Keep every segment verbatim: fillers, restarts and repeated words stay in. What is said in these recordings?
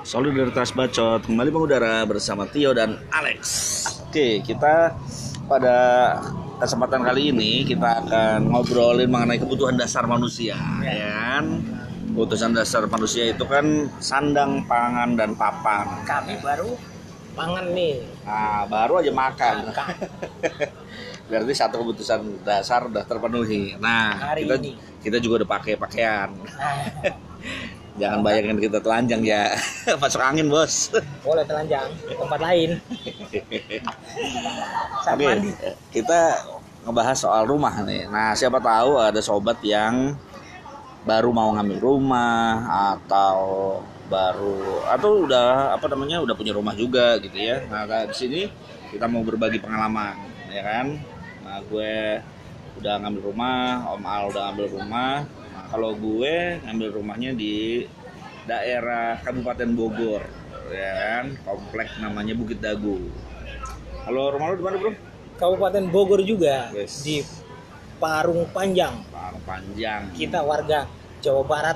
Solidaritas Bacot kembali mengudara bersama Tio dan Alex. Oke, kita pada kesempatan kali ini kita akan ngobrolin mengenai kebutuhan dasar manusia, ya kan? Kebutuhan dasar manusia itu kan sandang, pangan, dan papan. Kami baru pangan nih. Nah, baru aja makan. Berarti satu kebutuhan dasar udah terpenuhi. Nah, Hari kita ini. kita juga udah pakai pakaian. Nah, Jangan bayangin kita telanjang ya. Masuk angin, Bos. boleh telanjang tempat lain. Saat Oke, mandi. kita ngebahas soal rumah nih. Nah, siapa tahu ada sobat yang baru mau ngambil rumah atau baru atau udah apa namanya udah punya rumah juga gitu ya. Nah, di sini kita mau berbagi pengalaman, ya kan? Nah, gue udah ngambil rumah, Om Al udah ngambil rumah. Nah, kalau gue ngambil rumahnya di daerah Kabupaten Bogor, ya kan? Komplek namanya Bukit Dago. Kalau rumah lu di mana, Bro? Kabupaten Bogor juga. Yes. Di Parung Panjang. Parung Panjang. Kita warga Jawa Barat.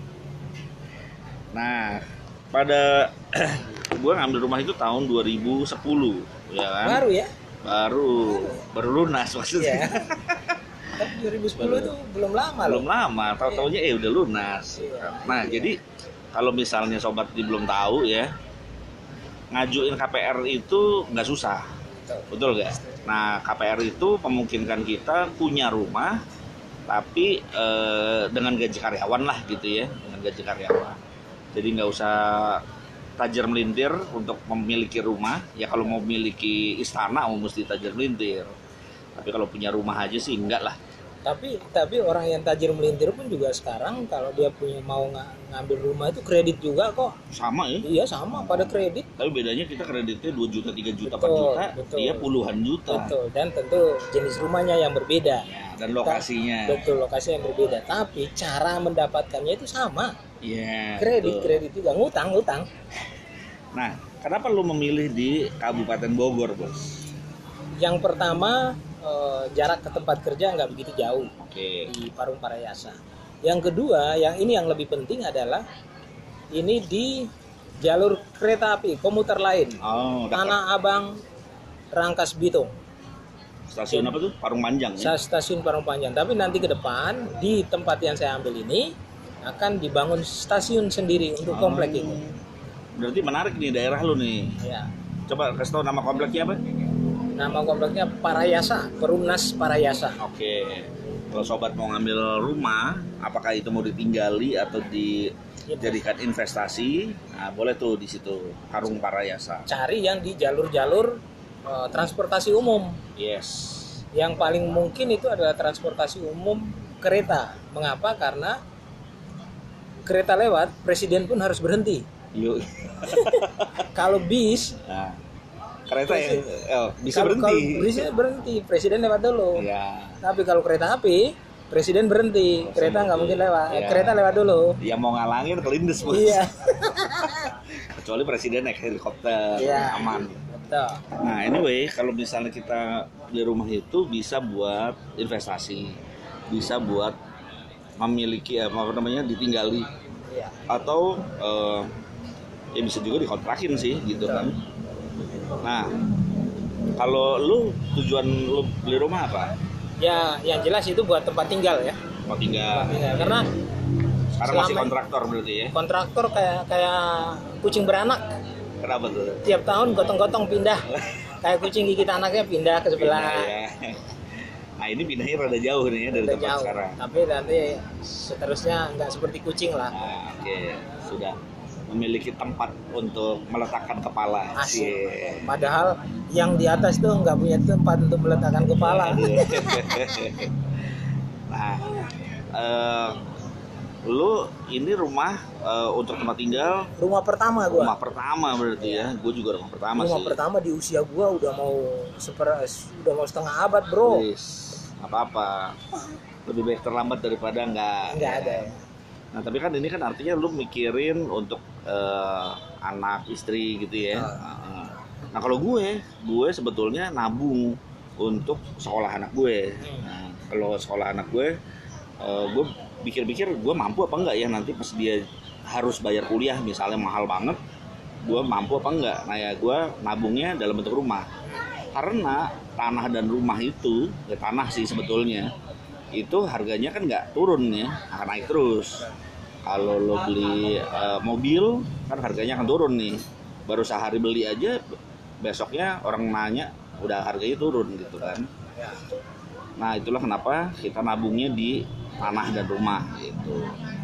Nah, pada gue ngambil rumah itu tahun dua ribu sepuluh, ya kan? Baru ya? Baru, baru lunas maksudnya. Iya. Tapi dua ribu sepuluh itu belum lama loh. Belum lama, tahu-taunya eh udah lunas. Iya. Nah, jadi kalau misalnya sobat di belum tahu ya, ngajuin K P R itu nggak susah, betul nggak? Nah, K P R itu memungkinkan kita punya rumah, tapi eh, dengan gaji karyawan lah gitu ya, dengan gaji karyawan. Jadi nggak usah tajir melintir untuk memiliki rumah. Ya kalau mau memiliki istana, mau mesti tajir melintir. Tapi kalau punya rumah aja sih enggak lah. Tapi tapi orang yang tajir melintir pun juga sekarang kalau dia punya mau ng- ngambil rumah itu kredit juga kok. Sama ya. Iya sama pada kredit. Tapi bedanya kita kreditnya dua juta, tiga juta, empat Betul, juta, betul. dia puluhan juta. Betul, dan tentu jenis rumahnya yang berbeda. Ya, dan lokasinya. Betul, lokasi yang berbeda. Tapi cara mendapatkannya itu sama. Iya. Kredit, betul. kredit juga ngutang, ngutang. Nah, kenapa lu memilih di Kabupaten Bogor, Bos? Yang pertama eh, jarak ke tempat kerja nggak begitu jauh Oke. di Parung Parayasa. Yang kedua, yang ini yang lebih penting adalah ini di jalur kereta api komuter lain. Oh, dekat. Tanah Abang, Rangkas Bitung. Stasiun apa tuh? Parung Panjang ya? Sa- Stasiun Parung Panjang. Tapi nanti ke depan di tempat yang saya ambil ini akan dibangun stasiun sendiri untuk komplek Oh, itu. Berarti menarik nih daerah lu nih. Ya. Coba kasih tau nama kompleknya apa? Nama kompleknya Parayasa, Perumnas Parayasa. Oke. Kalau sobat mau ngambil rumah, apakah itu mau ditinggali atau dijadikan investasi? Nah, boleh tuh di situ Parung Parayasa. Cari yang di jalur-jalur eh, transportasi umum. Yes. Yang paling mungkin itu adalah transportasi umum kereta. Mengapa? Karena kereta lewat, presiden pun harus berhenti. Yuk. Kalau bis, Nah, kereta yang oh, bisa kalau, berhenti. kalau bis berhenti, presiden lewat dulu. Ya. Tapi kalau kereta api, presiden berhenti, Presiden kereta nggak berhenti. mungkin lewat. Iya. Kereta lewat dulu. Yang mau ngalangin kelindes, Bos. Iya. Kecuali presiden naik helikopter, Iya. aman. Betul. Nah, anyway, kalau misalnya kita beli rumah itu bisa buat investasi, bisa buat memiliki apa namanya ditinggali, Iya. atau eh, ya bisa juga dikontrakin sih gitu kan. Nah, kalau lu tujuan lu beli rumah apa? Ya, yang jelas itu buat tempat tinggal ya. Mau tinggal. Ya, karena Sekarang masih selama- kontraktor berarti ya? kontraktor kayak kayak kucing beranak. Kenapa tuh? Tiap tahun gotong-gotong pindah. Kayak kucing gigit anaknya pindah ke sebelah. Pindah, ya. Nah, ini pindahnya rada jauh nih ya dari Udah tempat jauh. sekarang. Tapi nanti seterusnya nggak seperti kucing lah. Nah, oke, sudah memiliki tempat untuk meletakkan kepala. Asik. Cie. Padahal yang di atas tuh nggak punya tempat untuk meletakkan kepala. Nah, eh, lu ini rumah eh, untuk tempat tinggal Rumah pertama gua. rumah pertama berarti ya? Gue juga rumah pertama Rumah sih. pertama di usia gua udah mau seper udah mau setengah abad, Bro. Wis, apa-apa. Lebih baik terlambat daripada nggak. Nggak ada. Nah, tapi kan ini kan artinya lu mikirin untuk eh, anak, istri gitu ya. Ah. Nah, kalau gue, gue sebetulnya nabung untuk sekolah anak gue. Hmm. Nah, kalau sekolah anak gue, eh, gue pikir-pikir gue mampu apa enggak ya nanti pas dia harus bayar kuliah misalnya mahal banget, gue mampu apa enggak. Nah ya gue nabungnya dalam bentuk rumah. Karena tanah dan rumah itu, ya tanah sih sebetulnya, itu harganya kan nggak turun ya, akan naik terus. Kalau lo beli uh, mobil kan harganya akan turun nih. Baru sehari beli aja, besoknya orang nanya udah harganya turun gitu kan. Nah itulah kenapa kita nabungnya di tanah dan rumah gitu.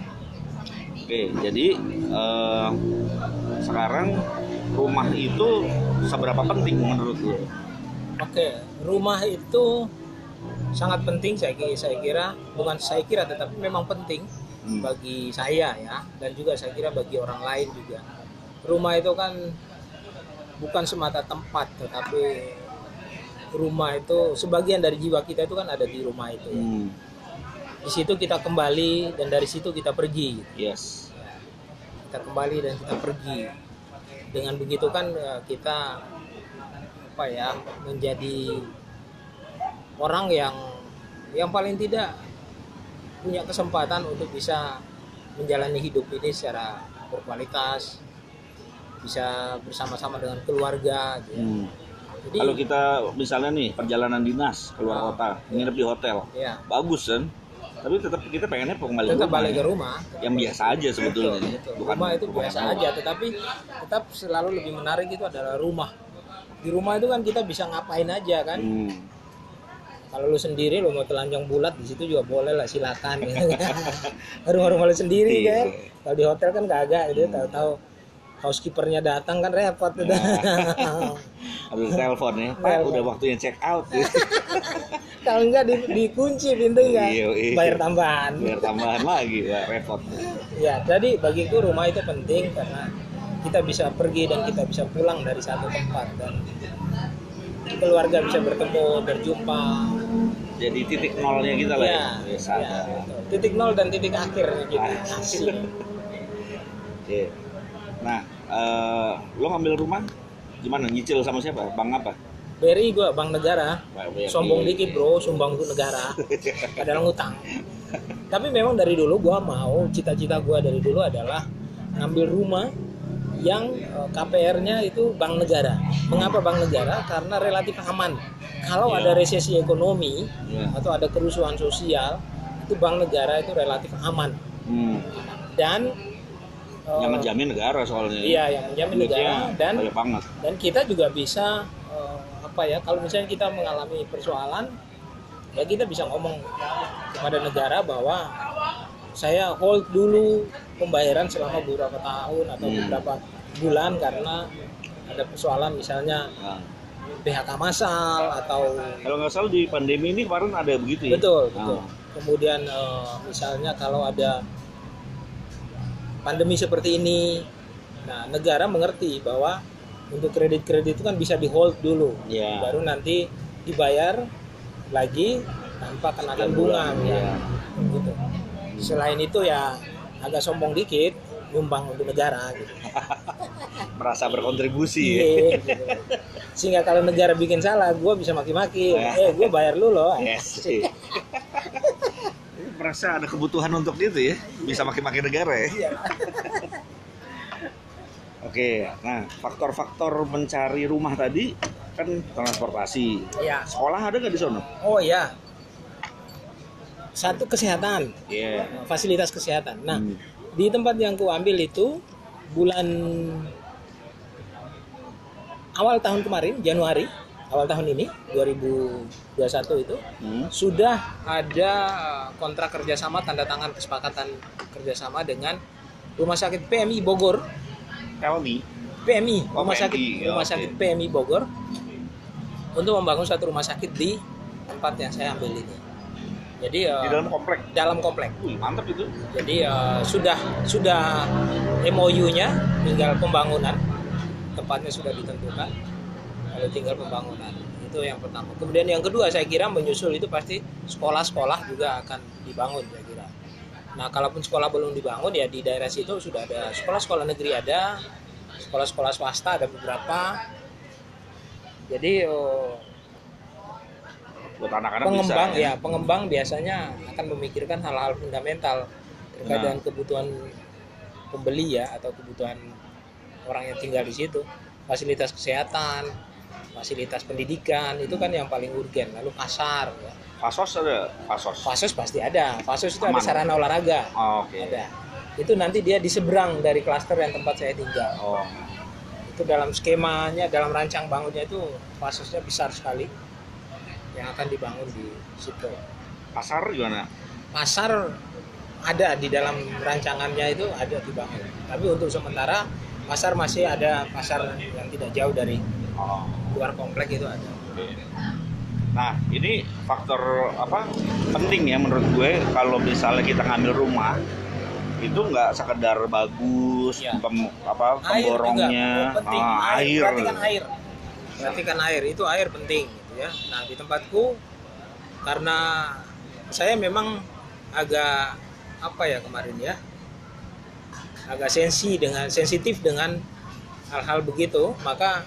Oke, jadi eh, sekarang rumah itu seberapa penting menurut lo? Oke, rumah itu sangat penting saya kira, saya kira bukan saya kira tetapi memang penting hmm. bagi saya ya, dan juga saya kira bagi orang lain juga. Rumah itu kan bukan semata tempat, tetapi rumah itu sebagian dari jiwa kita itu kan ada di rumah itu. Hmm. Di situ kita kembali dan dari situ kita pergi. Yes. Kita kembali dan kita pergi. Dengan begitu kan kita apa ya menjadi orang yang yang paling tidak punya kesempatan untuk bisa menjalani hidup ini secara berkualitas, bisa bersama-sama dengan keluarga. Gitu. Hmm. Jadi, kalau kita misalnya nih perjalanan dinas keluar oh, kota, nginep di hotel, ya. Bagus kan? Tapi tetap kita pengennya kembali tetap rumah, balik ke rumah. Yang biasa aja sebetulnya. Betul, betul. Bukan rumah itu rumah biasa aja, tetapi tetap selalu lebih menarik itu adalah rumah. Di rumah itu kan kita bisa ngapain aja kan. Hmm. Kalau lu sendiri lu mau telanjang bulat di situ juga boleh lah, silakan. Rumah-rumah lu sendiri kan. Kalau di hotel kan kagak gitu, hmm. tahu-tahu housekeepernya datang kan repot tuh. Nah. Harus telepon ya, Pak udah waktunya check out. Kalau enggak di, dikunci pintunya, iya, iya. bayar tambahan. Bayar tambahan lagi, wah, repot. Ya, jadi bagiku rumah itu penting karena kita bisa pergi dan kita bisa pulang dari satu tempat dan keluarga bisa bertemu, berjumpa. Jadi titik nolnya kita lah ya. Ya, ya titik nol dan titik akhirnya gitu. Asik. Oke. Nah, uh, lo ngambil rumah gimana? Nyicil sama siapa? Bang apa? B R I gue, Bank Negara. Sombong dikit bro, sumbang untuk negara. Padahal ngutang. Tapi memang dari dulu gue mau, cita-cita gue dari dulu adalah ngambil rumah yang K P R-nya itu Bank Negara. Mengapa Bank Negara? Karena relatif aman. Kalau yeah. ada resesi ekonomi yeah. atau ada kerusuhan sosial, itu Bank Negara itu relatif aman. Hmm. Dan yang menjamin negara soalnya. Iya, yang menjamin negara dan banget. Dan kita juga bisa uh, apa ya? Kalau misalnya kita mengalami persoalan, ya kita bisa ngomong kepada negara bahwa saya hold dulu pembayaran selama beberapa tahun atau hmm. beberapa bulan karena ada persoalan misalnya nah. P H K massal atau kalau nggak salah di pandemi ini kemarin ada begitu ya. Betul, betul. Nah. Kemudian uh, misalnya kalau ada pandemi seperti ini, nah negara mengerti bahwa untuk kredit-kredit itu kan bisa di hold dulu, yeah. baru nanti dibayar lagi tanpa kenakan bunga, ya. Gitu. Selain itu ya agak sombong dikit, nyumbang untuk negara. Gitu. Merasa berkontribusi. Iya. Gitu. Sehingga kalau negara bikin salah, gue bisa maki-maki, eh gue bayar lu loh. Yes. Merasa ada kebutuhan untuk itu ya, bisa maki-maki negara ya. Oke, nah faktor-faktor mencari rumah tadi kan transportasi. Iya. Sekolah ada nggak di sono? Oh iya. Satu kesehatan, yeah. fasilitas kesehatan. Nah hmm. di tempat yang ku ambil itu bulan awal tahun kemarin, Januari. Awal tahun ini dua ribu dua puluh satu itu hmm. sudah ada kontrak kerjasama, tanda tangan kesepakatan kerjasama dengan Rumah Sakit P M I Bogor. P M I. P M I, oh, Rumah Sakit oh, Rumah Sakit okay. P M I Bogor untuk membangun satu rumah sakit di tempat yang saya ambil ini. Jadi di dalam komplek. Dalam komplek. Wih, mantap itu. Jadi uh, sudah sudah M O U-nya, tinggal pembangunan. Tempatnya sudah ditentukan. Lalu tinggal pembangunan. Itu yang pertama. Kemudian yang kedua saya kira menyusul itu pasti sekolah-sekolah juga akan dibangun saya kira. Nah, kalaupun sekolah belum dibangun ya di daerah situ sudah ada sekolah-sekolah negeri ada, sekolah-sekolah swasta ada beberapa. Jadi oh, buat anak-anak pengembang bisa, ya, pengembang biasanya akan memikirkan hal-hal fundamental terkait nah. dengan kebutuhan pembeli ya atau kebutuhan orang yang tinggal di situ. Fasilitas kesehatan, fasilitas pendidikan itu kan yang paling urgen. Lalu pasar, ya. Fasos ada, Fasos. Fasos pasti ada. Fasos itu Aman. ada sarana olahraga. Oh, oke. Ada. Itu nanti dia di seberang dari klaster yang tempat saya tinggal. Oh. Itu dalam skemanya, dalam rancang bangunnya itu Fasosnya besar sekali yang akan dibangun di situ. Pasar gimana? Pasar ada di dalam rancangannya itu ada dibangun. Tapi untuk sementara pasar masih ada, pasar yang tidak jauh dari Oh. luar komplek itu ada. Nah, ini faktor apa penting ya menurut gue kalau misalnya kita ngambil rumah itu nggak sekedar bagus, Ya. pem, apa Air pemborongnya, juga. Oh, penting. ah, air. air. Perhatikan air. Perhatikan air, itu air penting gitu ya. Nah, di tempatku karena saya memang agak apa ya kemarin ya, agak sensi dengan sensitif dengan hal-hal begitu, maka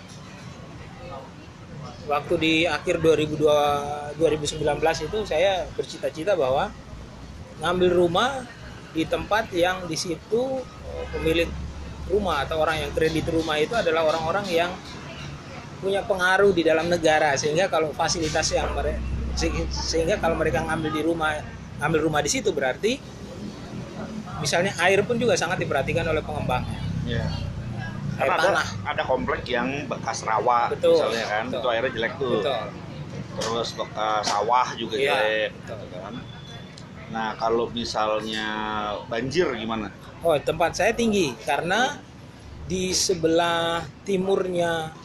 waktu di akhir dua ribu dua, dua ribu sembilan belas itu saya bercita-cita bahwa ngambil rumah di tempat yang di situ pemilik rumah atau orang yang kredit rumah itu adalah orang-orang yang punya pengaruh di dalam negara, sehingga kalau fasilitas yang mereka sehingga kalau mereka ngambil di rumah ngambil rumah di situ berarti misalnya air pun juga sangat diperhatikan oleh pengembangnya. Yeah. Air Karena ada, tanah. ada komplek yang bekas rawa, Betul, misalnya kan, betul. itu airnya jelek tuh. Betul. Terus bekas sawah juga Iya, jelek, betul. gitu kan. Nah, kalau misalnya banjir gimana? Oh, tempat saya tinggi karena di sebelah timurnya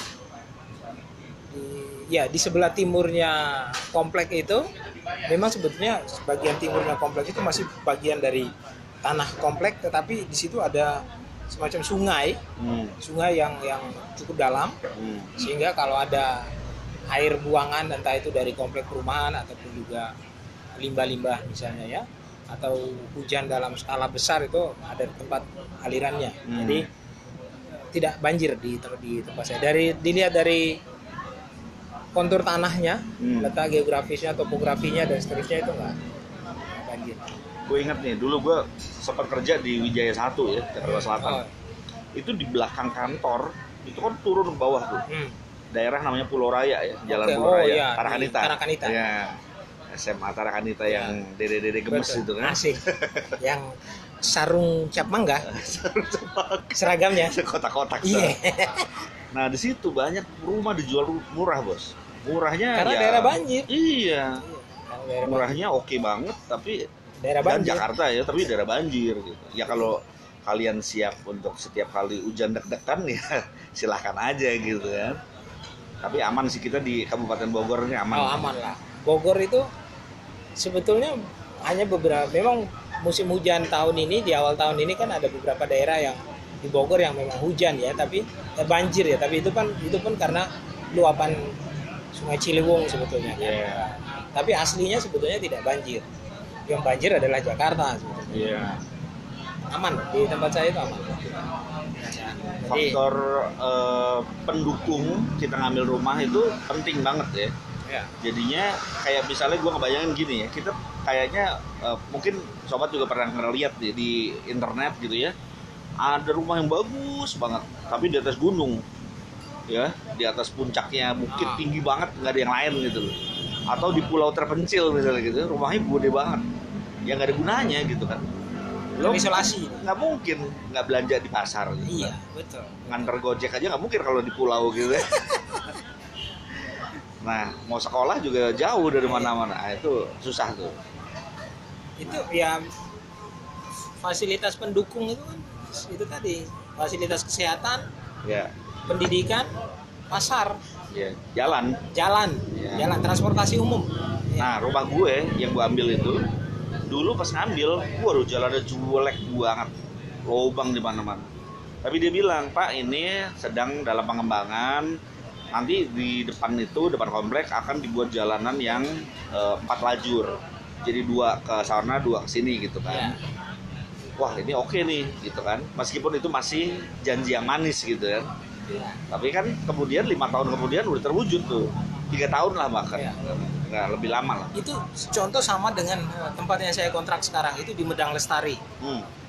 di, ya di sebelah timurnya komplek itu memang sebetulnya bagian timurnya komplek itu masih bagian dari tanah komplek, tetapi di situ ada semacam sungai, Hmm. sungai yang yang cukup dalam, Hmm. sehingga kalau ada air buangan entah itu dari komplek perumahan ataupun juga limbah-limbah misalnya ya, atau hujan dalam skala besar itu ada tempat alirannya. Hmm. Jadi tidak banjir di di tempat saya. Dari dilihat dari kontur tanahnya, Hmm. letak geografisnya, topografinya dan seterusnya itu enggak banjir. Gue inget nih, dulu gue sempat kerja di Wijaya satu ya, Jakarta Selatan. Oh. Itu di belakang kantor, itu kan turun ke bawah tuh. Hmm. Daerah namanya Pulau Raya ya, Jalan Oke, Pulau oh Raya, iya, di Tarakanita. Tarakanita. Ya, S M A Tarakanita Ya. yang dede-dede gemes Betul. itu kan. Asik. Yang sarung cap mangga seragamnya. Kotak-kotak. Iya. Nah, di situ banyak rumah dijual murah, Bos. Murahnya Karena ya, daerah banjir. Iya. Karena daerah Murahnya oke banget, tapi daerah dan banjir. Jakarta ya, tapi daerah banjir gitu. Ya kalau kalian siap untuk setiap kali hujan deg-degan ya silahkan aja gitu kan. Tapi aman sih, kita di Kabupaten Bogor ini aman. Oh, aman lah. Bogor itu sebetulnya hanya beberapa, memang musim hujan tahun ini, di awal tahun ini kan ada beberapa daerah yang di Bogor yang memang hujan ya, tapi eh, banjir ya, tapi itu kan itu pun karena luapan Sungai Ciliwung sebetulnya kan. Iya. Tapi aslinya sebetulnya tidak banjir. Yang banjir adalah Jakarta sebetulnya. Iya. Aman di tempat saya itu aman. Jadi Faktor eh, pendukung kita ngambil rumah itu penting banget ya. ya, Jadinya kayak misalnya gue ngebayangin gini ya, kita kayaknya eh, mungkin sobat juga pernah ngeliat di, di internet gitu ya, ada rumah yang bagus banget tapi di atas gunung ya, di atas puncaknya bukit Ah. tinggi banget, nggak ada yang lain gitu loh. Atau di pulau terpencil misalnya gitu, rumahnya gede banget ya, nggak ada gunanya gitu kan. Lo isolasi. nggak mungkin nggak belanja di pasar gitu. Iya, betul. Nganter gojek aja nggak mungkin kalau di pulau gitu ya. Nah, mau sekolah juga jauh dari mana-mana. Nah, itu susah tuh. Itu ya fasilitas pendukung itu kan itu tadi, fasilitas kesehatan, Ya, pendidikan, pasar, ya, jalan. jalan, Ya. jalan transportasi umum. Ya. Nah, rumah gue yang gue ambil itu dulu pas ngambil, waduh jalannya jelek banget, lubang di mana-mana. Tapi dia bilang, Pak, ini sedang dalam pengembangan. Nanti di depan itu, depan komplek akan dibuat jalanan yang eh, empat lajur. Jadi dua ke sana, dua ke sini gitu Ya. kan. Wah, ini oke nih gitu kan. Meskipun itu masih janji yang manis gitu kan. Ya. Tapi kan kemudian lima tahun kemudian udah terwujud tuh. Tiga tahun lah bahkan. Ya. Nggak, lebih lama lah. Itu contoh sama dengan eh, tempat yang saya kontrak sekarang itu di Medang Lestari. Hmm.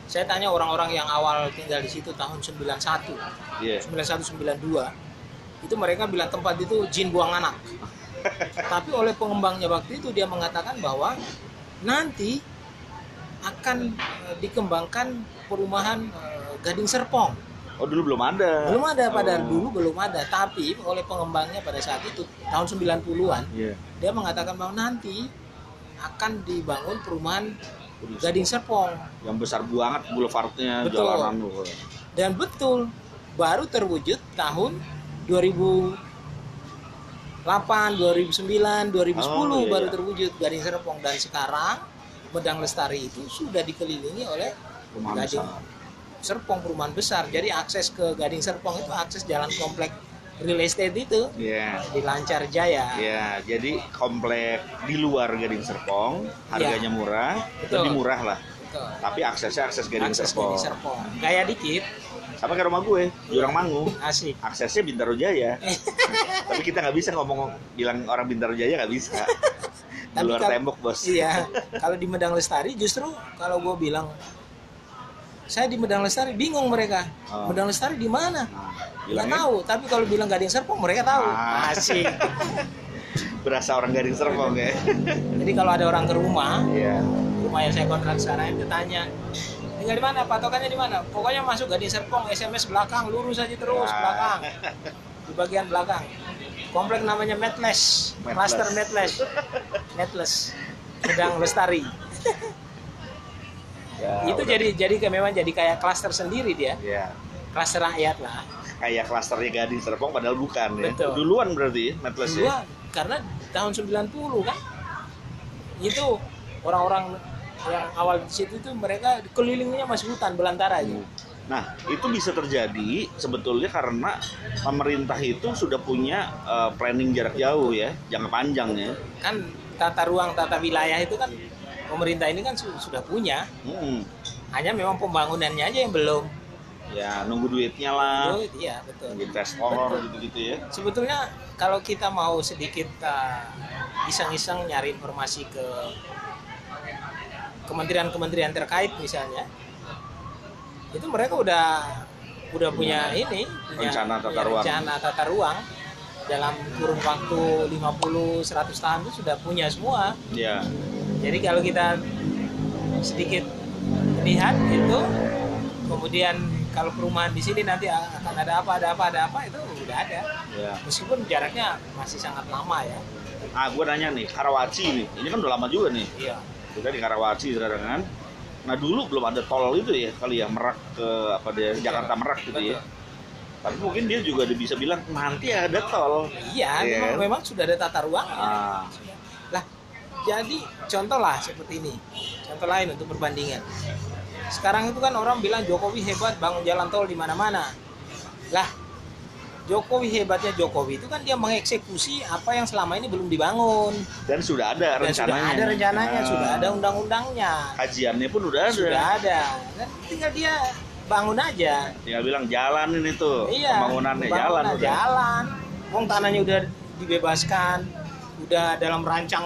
saya tanya orang-orang yang awal tinggal di situ tahun sembilan satu, Iya. sembilan satu sembilan dua, itu mereka bilang tempat itu jin buang anak. Tapi oleh pengembangnya waktu itu dia mengatakan bahwa nanti akan eh, dikembangkan perumahan eh, Gading Serpong. Oh dulu belum ada. Belum ada, pada Oh. dulu belum ada. Tapi oleh pengembangnya pada saat itu tahun sembilan puluhan, Iya. dia mengatakan bahwa nanti akan dibangun perumahan Gading Serpong. Yang besar banget boulevardnya, Betul. jalanan loh. Dan betul, baru terwujud tahun dua ribu delapan, dua ribu sembilan, dua ribu sepuluh Oh, iya, baru iya. terwujud Gading Serpong. Dan sekarang Medang Lestari itu sudah dikelilingi oleh Perumahan Gading besar. Serpong, perumahan besar. Jadi akses ke Gading Serpong itu akses jalan komplek real estate itu Iya. di Lancar Jaya. Iya, jadi komplek di luar Gading Serpong, harganya murah, Betul. lebih murah lah. Betul. Tapi aksesnya akses Gading Akses Serpong. Gading Serpong. Gaya dikit, Sama kayak rumah gue, Jurang Mangu. asik. Aksesnya Bintaro Jaya. Tapi kita nggak bisa ngomong bilang orang Bintaro Jaya nggak bisa. Di Tapi luar kalau- tembok bos. Iya, kalau di Medang Lestari justru kalau gue bilang saya di Medang Lestari bingung mereka. Oh. Medang Lestari di mana? Nah, Nggak bilangnya tahu. Tapi kalau bilang Gading Serpong mereka tahu. Ah. Asik. berasa orang Gading Serpong ya. Jadi kalau ada orang ke rumah, Iya. rumah yang saya kontrak sekarang itu tanya, tinggal di mana? Patokannya di mana? Pokoknya masuk Gading Serpong, S M S belakang, lurus aja terus Nah. belakang. Di bagian belakang. Komplek namanya Medles, Medles. Cluster Medles. Medles. Medang Lestari. Ya, itu udah. jadi jadi kayak memang jadi kayak klaster sendiri dia. Iya. Klaster rakyat lah. Kayak klasternya Gading Serpong padahal bukan ya. Betul. Duluan berarti Medles ya. Dua, karena tahun sembilan puluh kan. Itu orang-orang yang awal di situ itu mereka kelilingnya masih hutan belantara aja. Nah, itu bisa terjadi sebetulnya karena pemerintah itu sudah punya eh, planning jarak jauh ya, jangka panjang ya. Kan tata ruang, tata wilayah itu kan pemerintah ini kan su- sudah punya. Hmm. Hanya memang pembangunannya aja yang belum. Ya, nunggu duitnya lah, Itu, iya betul. nunggu investor Betul. gitu-gitu ya. Sebetulnya kalau kita mau sedikit uh, iseng-iseng nyari informasi ke kementerian-kementerian terkait misalnya, itu mereka udah udah punya ini, punya, Rencana tata punya ruang. rencana tata ruang dalam kurun waktu lima puluh sampai seratus tahun itu sudah punya semua. Iya. Jadi kalau kita sedikit lihat itu, kemudian kalau perumahan di sini nanti akan ada apa, ada apa, ada apa, itu udah ada. Ya. Meskipun jaraknya masih sangat lama ya. Ah, gue nanya nih, Karawaci nih, ini kan udah lama juga nih. Iya. Kita di Karawaci sekarang kan. Nah dulu belum ada tol itu ya kali ya, Merak ke apa dia Jakarta Merak gitu ya. Tapi mungkin dia juga bisa bilang nanti ada tol. Iya, Iya. memang, memang sudah ada tata ruangnya. Ah, Lah, jadi contoh lah seperti ini. Contoh lain untuk perbandingan. Sekarang itu kan orang bilang Jokowi hebat bangun jalan tol di mana-mana. Lah, Jokowi hebatnya Jokowi itu kan dia mengeksekusi apa yang selama ini belum dibangun. dan sudah ada Dan rencananya. sudah ada rencananya, Ah, sudah ada undang-undangnya. kajiannya pun udah ada. Sudah ada. Dan tinggal dia bangun aja. Tinggal bilang jalanin itu. Iya. Pembangunannya jalan pembangunan udah. jalan. Wong tanahnya udah dibebaskan, udah dalam rancang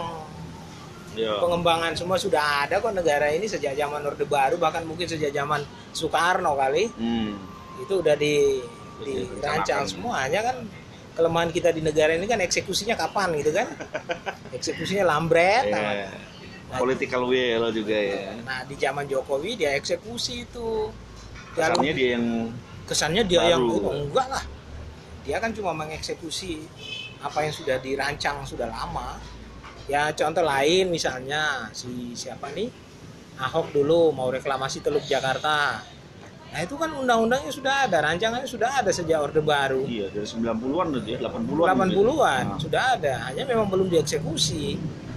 Iya. pengembangan semua sudah ada kok negara ini sejak zaman Orde Baru, bahkan mungkin sejak zaman Soekarno kali Hmm. itu udah di Udah dirancang direncanakan. semua. Hanya kan kelemahan kita di negara ini kan eksekusinya kapan gitu kan? Eksekusinya lambret. Iya. Nah, Political will juga ya. Nah di zaman Jokowi dia eksekusi itu. Kesannya dia yang kesannya dia baru. yang oh, enggak lah. Dia kan cuma mengeksekusi apa yang sudah dirancang sudah lama. Ya contoh lain misalnya si siapa nih? Ahok dulu mau reklamasi Teluk Jakarta. Nah itu kan undang-undangnya sudah ada, rancangannya sudah ada sejak Orde Baru. iya dari sembilan puluhan tuh ya, delapan puluhan. delapan puluhan Nah, sudah ada, hanya memang belum dieksekusi.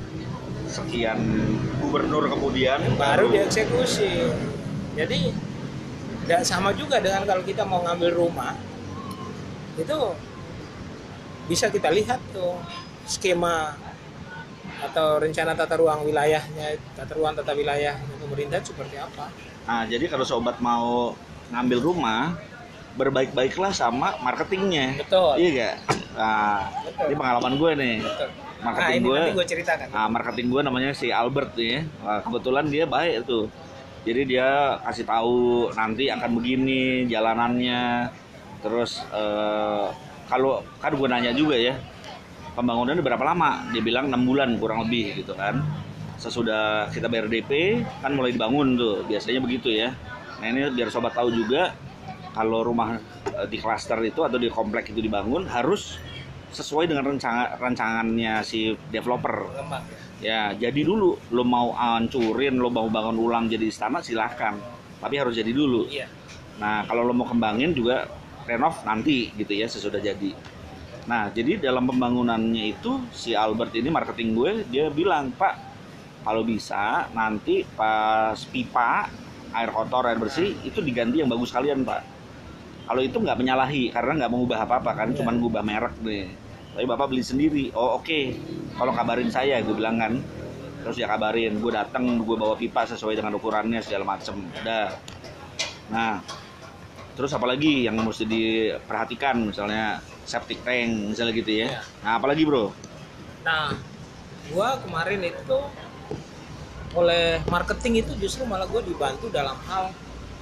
sekian gubernur kemudian Baru dieksekusi. Jadi tidak sama juga dengan kalau kita mau ngambil rumah. Itu bisa kita lihat tuh skema atau rencana tata ruang wilayahnya, tata ruang tata wilayah pemerintah seperti apa. Nah, jadi kalau sobat mau ngambil rumah, berbaik-baiklah sama marketingnya. Betul. Iya gak? Nah, Betul. ini pengalaman gue nih. Betul. Nah Marketing ini gue. nanti gue ceritakan. Nah, marketing gue namanya si Albert nih. Ya. Nah, kebetulan dia baik tuh. Jadi dia kasih tahu nanti akan begini jalanannya. Terus eh, kalau kan gue nanya juga ya, pembangunannya berapa lama? Dia bilang enam bulan kurang lebih gitu kan. Sesudah kita bayar D P kan mulai dibangun tuh, biasanya begitu ya. Nah ini biar sobat tahu juga, kalau rumah eh, di klaster itu atau di komplek itu dibangun harus sesuai dengan rencana, rancangannya si developer. Ya, jadi dulu lo mau hancurin, lo mau bangun ulang jadi istana silahkan, tapi harus jadi dulu. Iya. Nah, kalau lo mau kembangin juga renov nanti gitu ya sesudah jadi. Nah, jadi dalam pembangunannya itu si Albert ini marketing gue, dia bilang, "Pak, kalau bisa nanti pas pipa air kotor, air bersih itu diganti yang bagus kalian, Pak." Kalau itu nggak menyalahi karena nggak mengubah apa-apa kan, cuma ngubah merek deh. Tapi bapak beli sendiri. Oh oke, okay. Kalau kabarin saya, gue bilang kan. Terus dia kabarin, gue datang, gue bawa pipa sesuai dengan ukurannya segala macem. Udah. Nah, terus apalagi yang mesti diperhatikan, misalnya septic tank, misalnya gitu ya. Nah, apalagi bro? Nah, gue kemarin itu oleh marketing itu justru malah gue dibantu dalam hal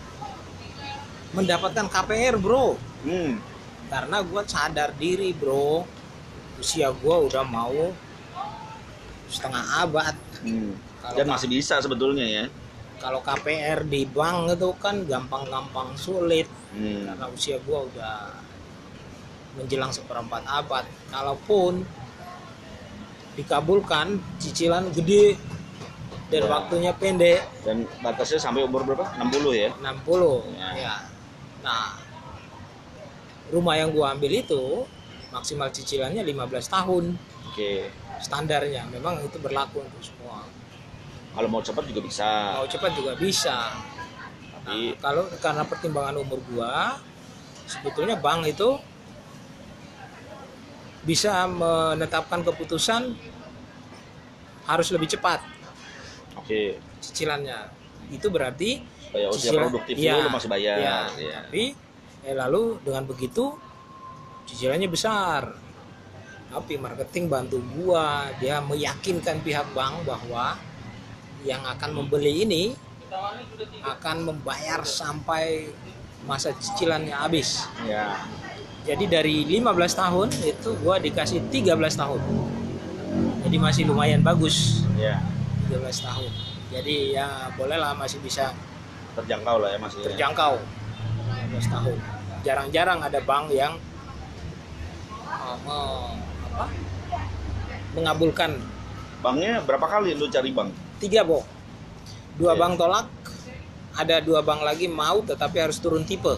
mendapatkan K P R bro. Hmm. Karena gue sadar diri bro, usia gue udah mau setengah abad. Hmm. Kalau Dan masih bisa sebetulnya ya. Kalau K P R di bank itu kan gampang-gampang sulit. Hmm. Karena usia gue udah menjelang seperempat abad. Kalaupun dikabulkan, cicilan gede dan ya. Waktunya pendek. Dan batasnya sampai umur berapa? enam puluh ya? enam puluh. Ya. Ya. Nah, rumah yang gua ambil itu maksimal cicilannya lima belas tahun. Oke. Standarnya memang itu berlaku untuk semua. Kalau mau cepat juga bisa. Mau cepat juga bisa. Tapi Nah, kalau karena pertimbangan umur gua, sebetulnya bank itu bisa menetapkan keputusan harus lebih cepat. Oke. Cicilannya. Itu berarti Kayak usia cicilan- produktif ya, lu masih bayar. ya, Ya. Tapi eh, lalu dengan begitu cicilannya besar. Tapi marketing bantu gua, dia meyakinkan pihak bank bahwa yang akan membeli ini akan membayar sampai masa cicilannya habis. Ya. Jadi dari lima belas tahun itu gua dikasih tiga belas tahun. Jadi masih lumayan bagus. Ya. tiga belas tahun. Jadi ya bolehlah, masih bisa Terjangkau lah ya masih. ya. terjangkau. lima belas tahun. Jarang-jarang ada bank yang uh, me- apa? mengabulkan. Banknya berapa kali lu cari bank? Tiga, Bo. Dua Oke. bank tolak, ada dua bank lagi mau tetapi harus turun tipe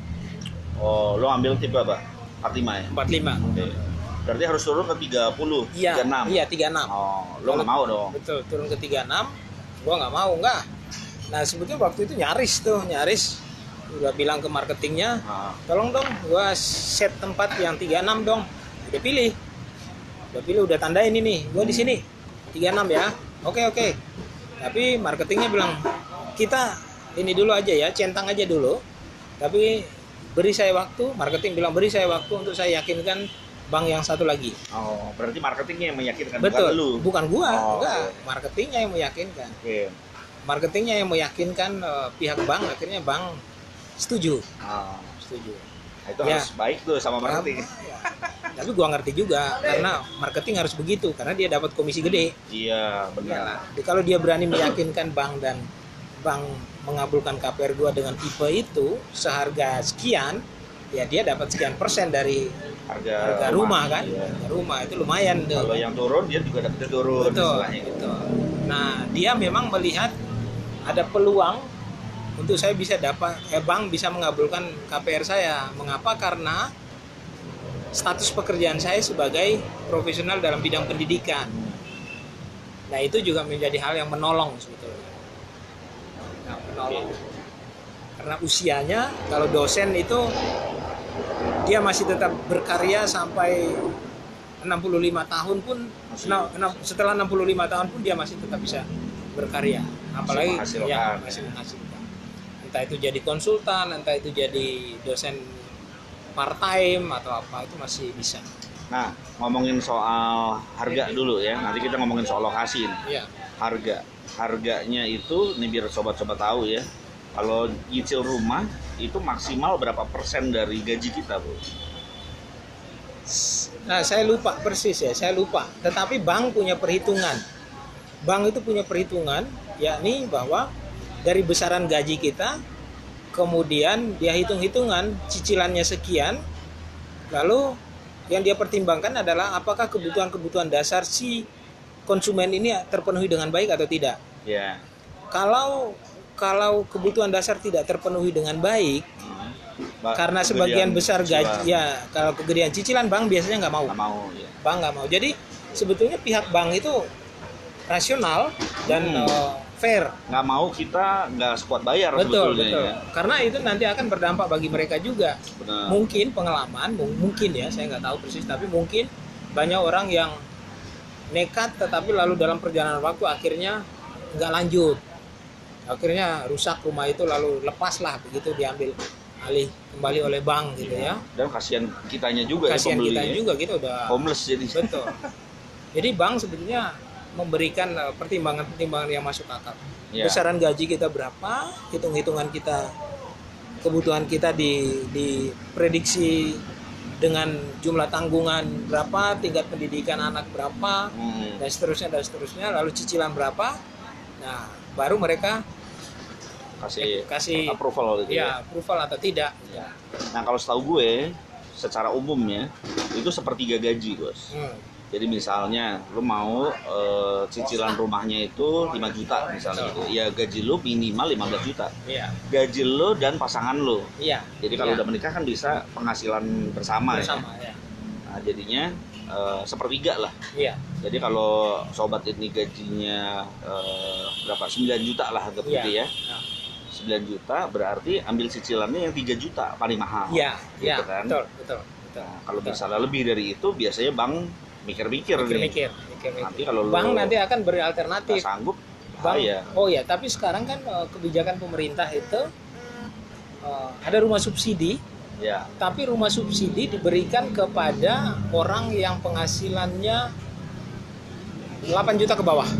Oh, lu ambil tipe apa? empat puluh lima ya? empat puluh lima. Oke. Berarti harus turun ke tiga puluh, Iya, tiga puluh enam. iya tiga puluh enam. Oh, lu nggak mau dong. Betul, turun ke tiga puluh enam. Gua nggak mau, enggak. Nah, sebetulnya waktu itu nyaris tuh, nyaris udah bilang ke marketingnya, Nah, tolong dong gua set tempat yang tiga puluh enam dong. Udah pilih. Udah pilih, udah tandain ini. Gua di sini tiga puluh enam ya. Oke, oke. Tapi marketingnya bilang, kita ini dulu aja ya, centang aja dulu. Tapi beri saya waktu, marketing bilang beri saya waktu untuk saya yakinkan bank yang satu lagi. oh, berarti marketingnya yang meyakinkan Betul. bukan lu. Bukan gua, Oh, enggak. oke. Marketingnya yang meyakinkan. Oke. Marketingnya yang meyakinkan eh, pihak bank, akhirnya bank setuju. Ah, Setuju. nah itu Ya. harus baik tuh sama marketing. Ya. Tapi gua ngerti juga karena marketing harus begitu karena dia dapat komisi gede. Iya, benar. Jadi kalau dia berani meyakinkan bank dan bank mengabulkan K P R gua dengan tipe itu seharga sekian, ya dia dapat sekian persen dari Harga, harga rumah, kan. Iya. Harga rumah itu lumayan tuh. Kalau yang turun dia juga dapetnya turun. Betul, istilahnya gitu. betul. Nah, dia memang melihat ada peluang untuk saya bisa dapat eh, bank bisa mengabulkan K P R saya. Mengapa? Karena status pekerjaan saya sebagai profesional dalam bidang pendidikan. Nah, itu juga menjadi hal yang menolong sebetulnya. Nah, menolong. Karena usianya kalau dosen itu dia masih tetap berkarya sampai enam puluh lima tahun pun Masih. enam- enam- setelah enam puluh lima tahun pun dia masih tetap bisa berkarya, apalagi menghasilkan, ya, ya. masih menghasilkan. Entah itu jadi konsultan, entah itu jadi dosen part time atau apa, itu masih bisa. Nah, ngomongin soal harga dulu ya. Nanti kita ngomongin soal lokasi nih. Iya. Harga. harganya itu, nih biar sobat-sobat tahu ya, kalau nyicil rumah itu maksimal berapa persen dari gaji kita, Bro? Nah, saya lupa persis ya, saya lupa. Tetapi bank punya perhitungan. Bank itu punya perhitungan, yakni bahwa dari besaran gaji kita, kemudian dia hitung-hitungan cicilannya sekian, lalu yang dia pertimbangkan adalah apakah kebutuhan-kebutuhan dasar si konsumen ini terpenuhi dengan baik atau tidak. Ya. Kalau kalau kebutuhan dasar tidak terpenuhi dengan baik, hmm. karena sebagian besar gaji, ya kalau kegedean cicilan bank biasanya nggak mau. Nggak mau, ya. Bank nggak mau. Jadi sebetulnya pihak bank itu rasional dan Hmm. uh, fair. Nggak mau kita nggak sekuat bayar Betul, sebetulnya. betul. Ya. Karena itu nanti akan berdampak bagi mereka juga. Benar. Mungkin pengalaman, mung- mungkin ya, saya nggak tahu persis, tapi mungkin banyak orang yang nekat tetapi lalu dalam perjalanan waktu akhirnya nggak lanjut, akhirnya rusak rumah itu, lalu lepaslah begitu diambil alih kembali oleh bank gitu ya. Dan kasihan kitanya juga Kasihan ya pembeli. kita ya. juga kita udah Homeless jadi. betul. Jadi bank sebetulnya memberikan eh, pertimbangan-pertimbangan yang masuk akal. Ya. Besaran gaji kita berapa, hitung-hitungan kita, kebutuhan kita di diprediksi dengan jumlah tanggungan berapa, tingkat pendidikan anak berapa, Hmm. dan seterusnya dan seterusnya, lalu cicilan berapa. Nah, baru mereka Kasih, kasih approval gitu ya. ya approval atau tidak. Ya. Nah kalau setahu gue, secara umumnya itu sepertiga gaji, Bos. Hmm. Jadi misalnya lu mau eh, cicilan rumahnya itu lima juta misalnya gitu. Ya gaji lu minimal lima belas juta. Iya. Gaji lu dan pasangan lu. Iya. Jadi kalau Iya. udah menikah kan bisa penghasilan bersama, bersama ya. ya. Nah, jadinya eh, sepertiga lah. Iya. Jadi kalau sobat ini gajinya eh, berapa? sembilan juta lah anggap Iya. gitu ya. Nah. sembilan juta berarti ambil cicilannya yang tiga juta paling mahal. Iya, gitu iya, kan. betul, betul, betul. Nah, kalau betul. misalnya lebih dari itu biasanya bank mikir-mikir nih. mikir-mikir, mikir-mikir. Nanti kalau lu bank nanti akan beri nggak alternatif. sanggup, Bank, bahaya. oh ya, tapi sekarang kan eh, kebijakan pemerintah itu eh, ada rumah subsidi, Ya. tapi rumah subsidi diberikan kepada orang yang penghasilannya delapan juta ke bawah.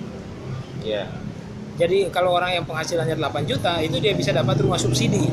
Ya. Jadi kalau orang yang penghasilannya delapan juta itu dia bisa dapat rumah subsidi.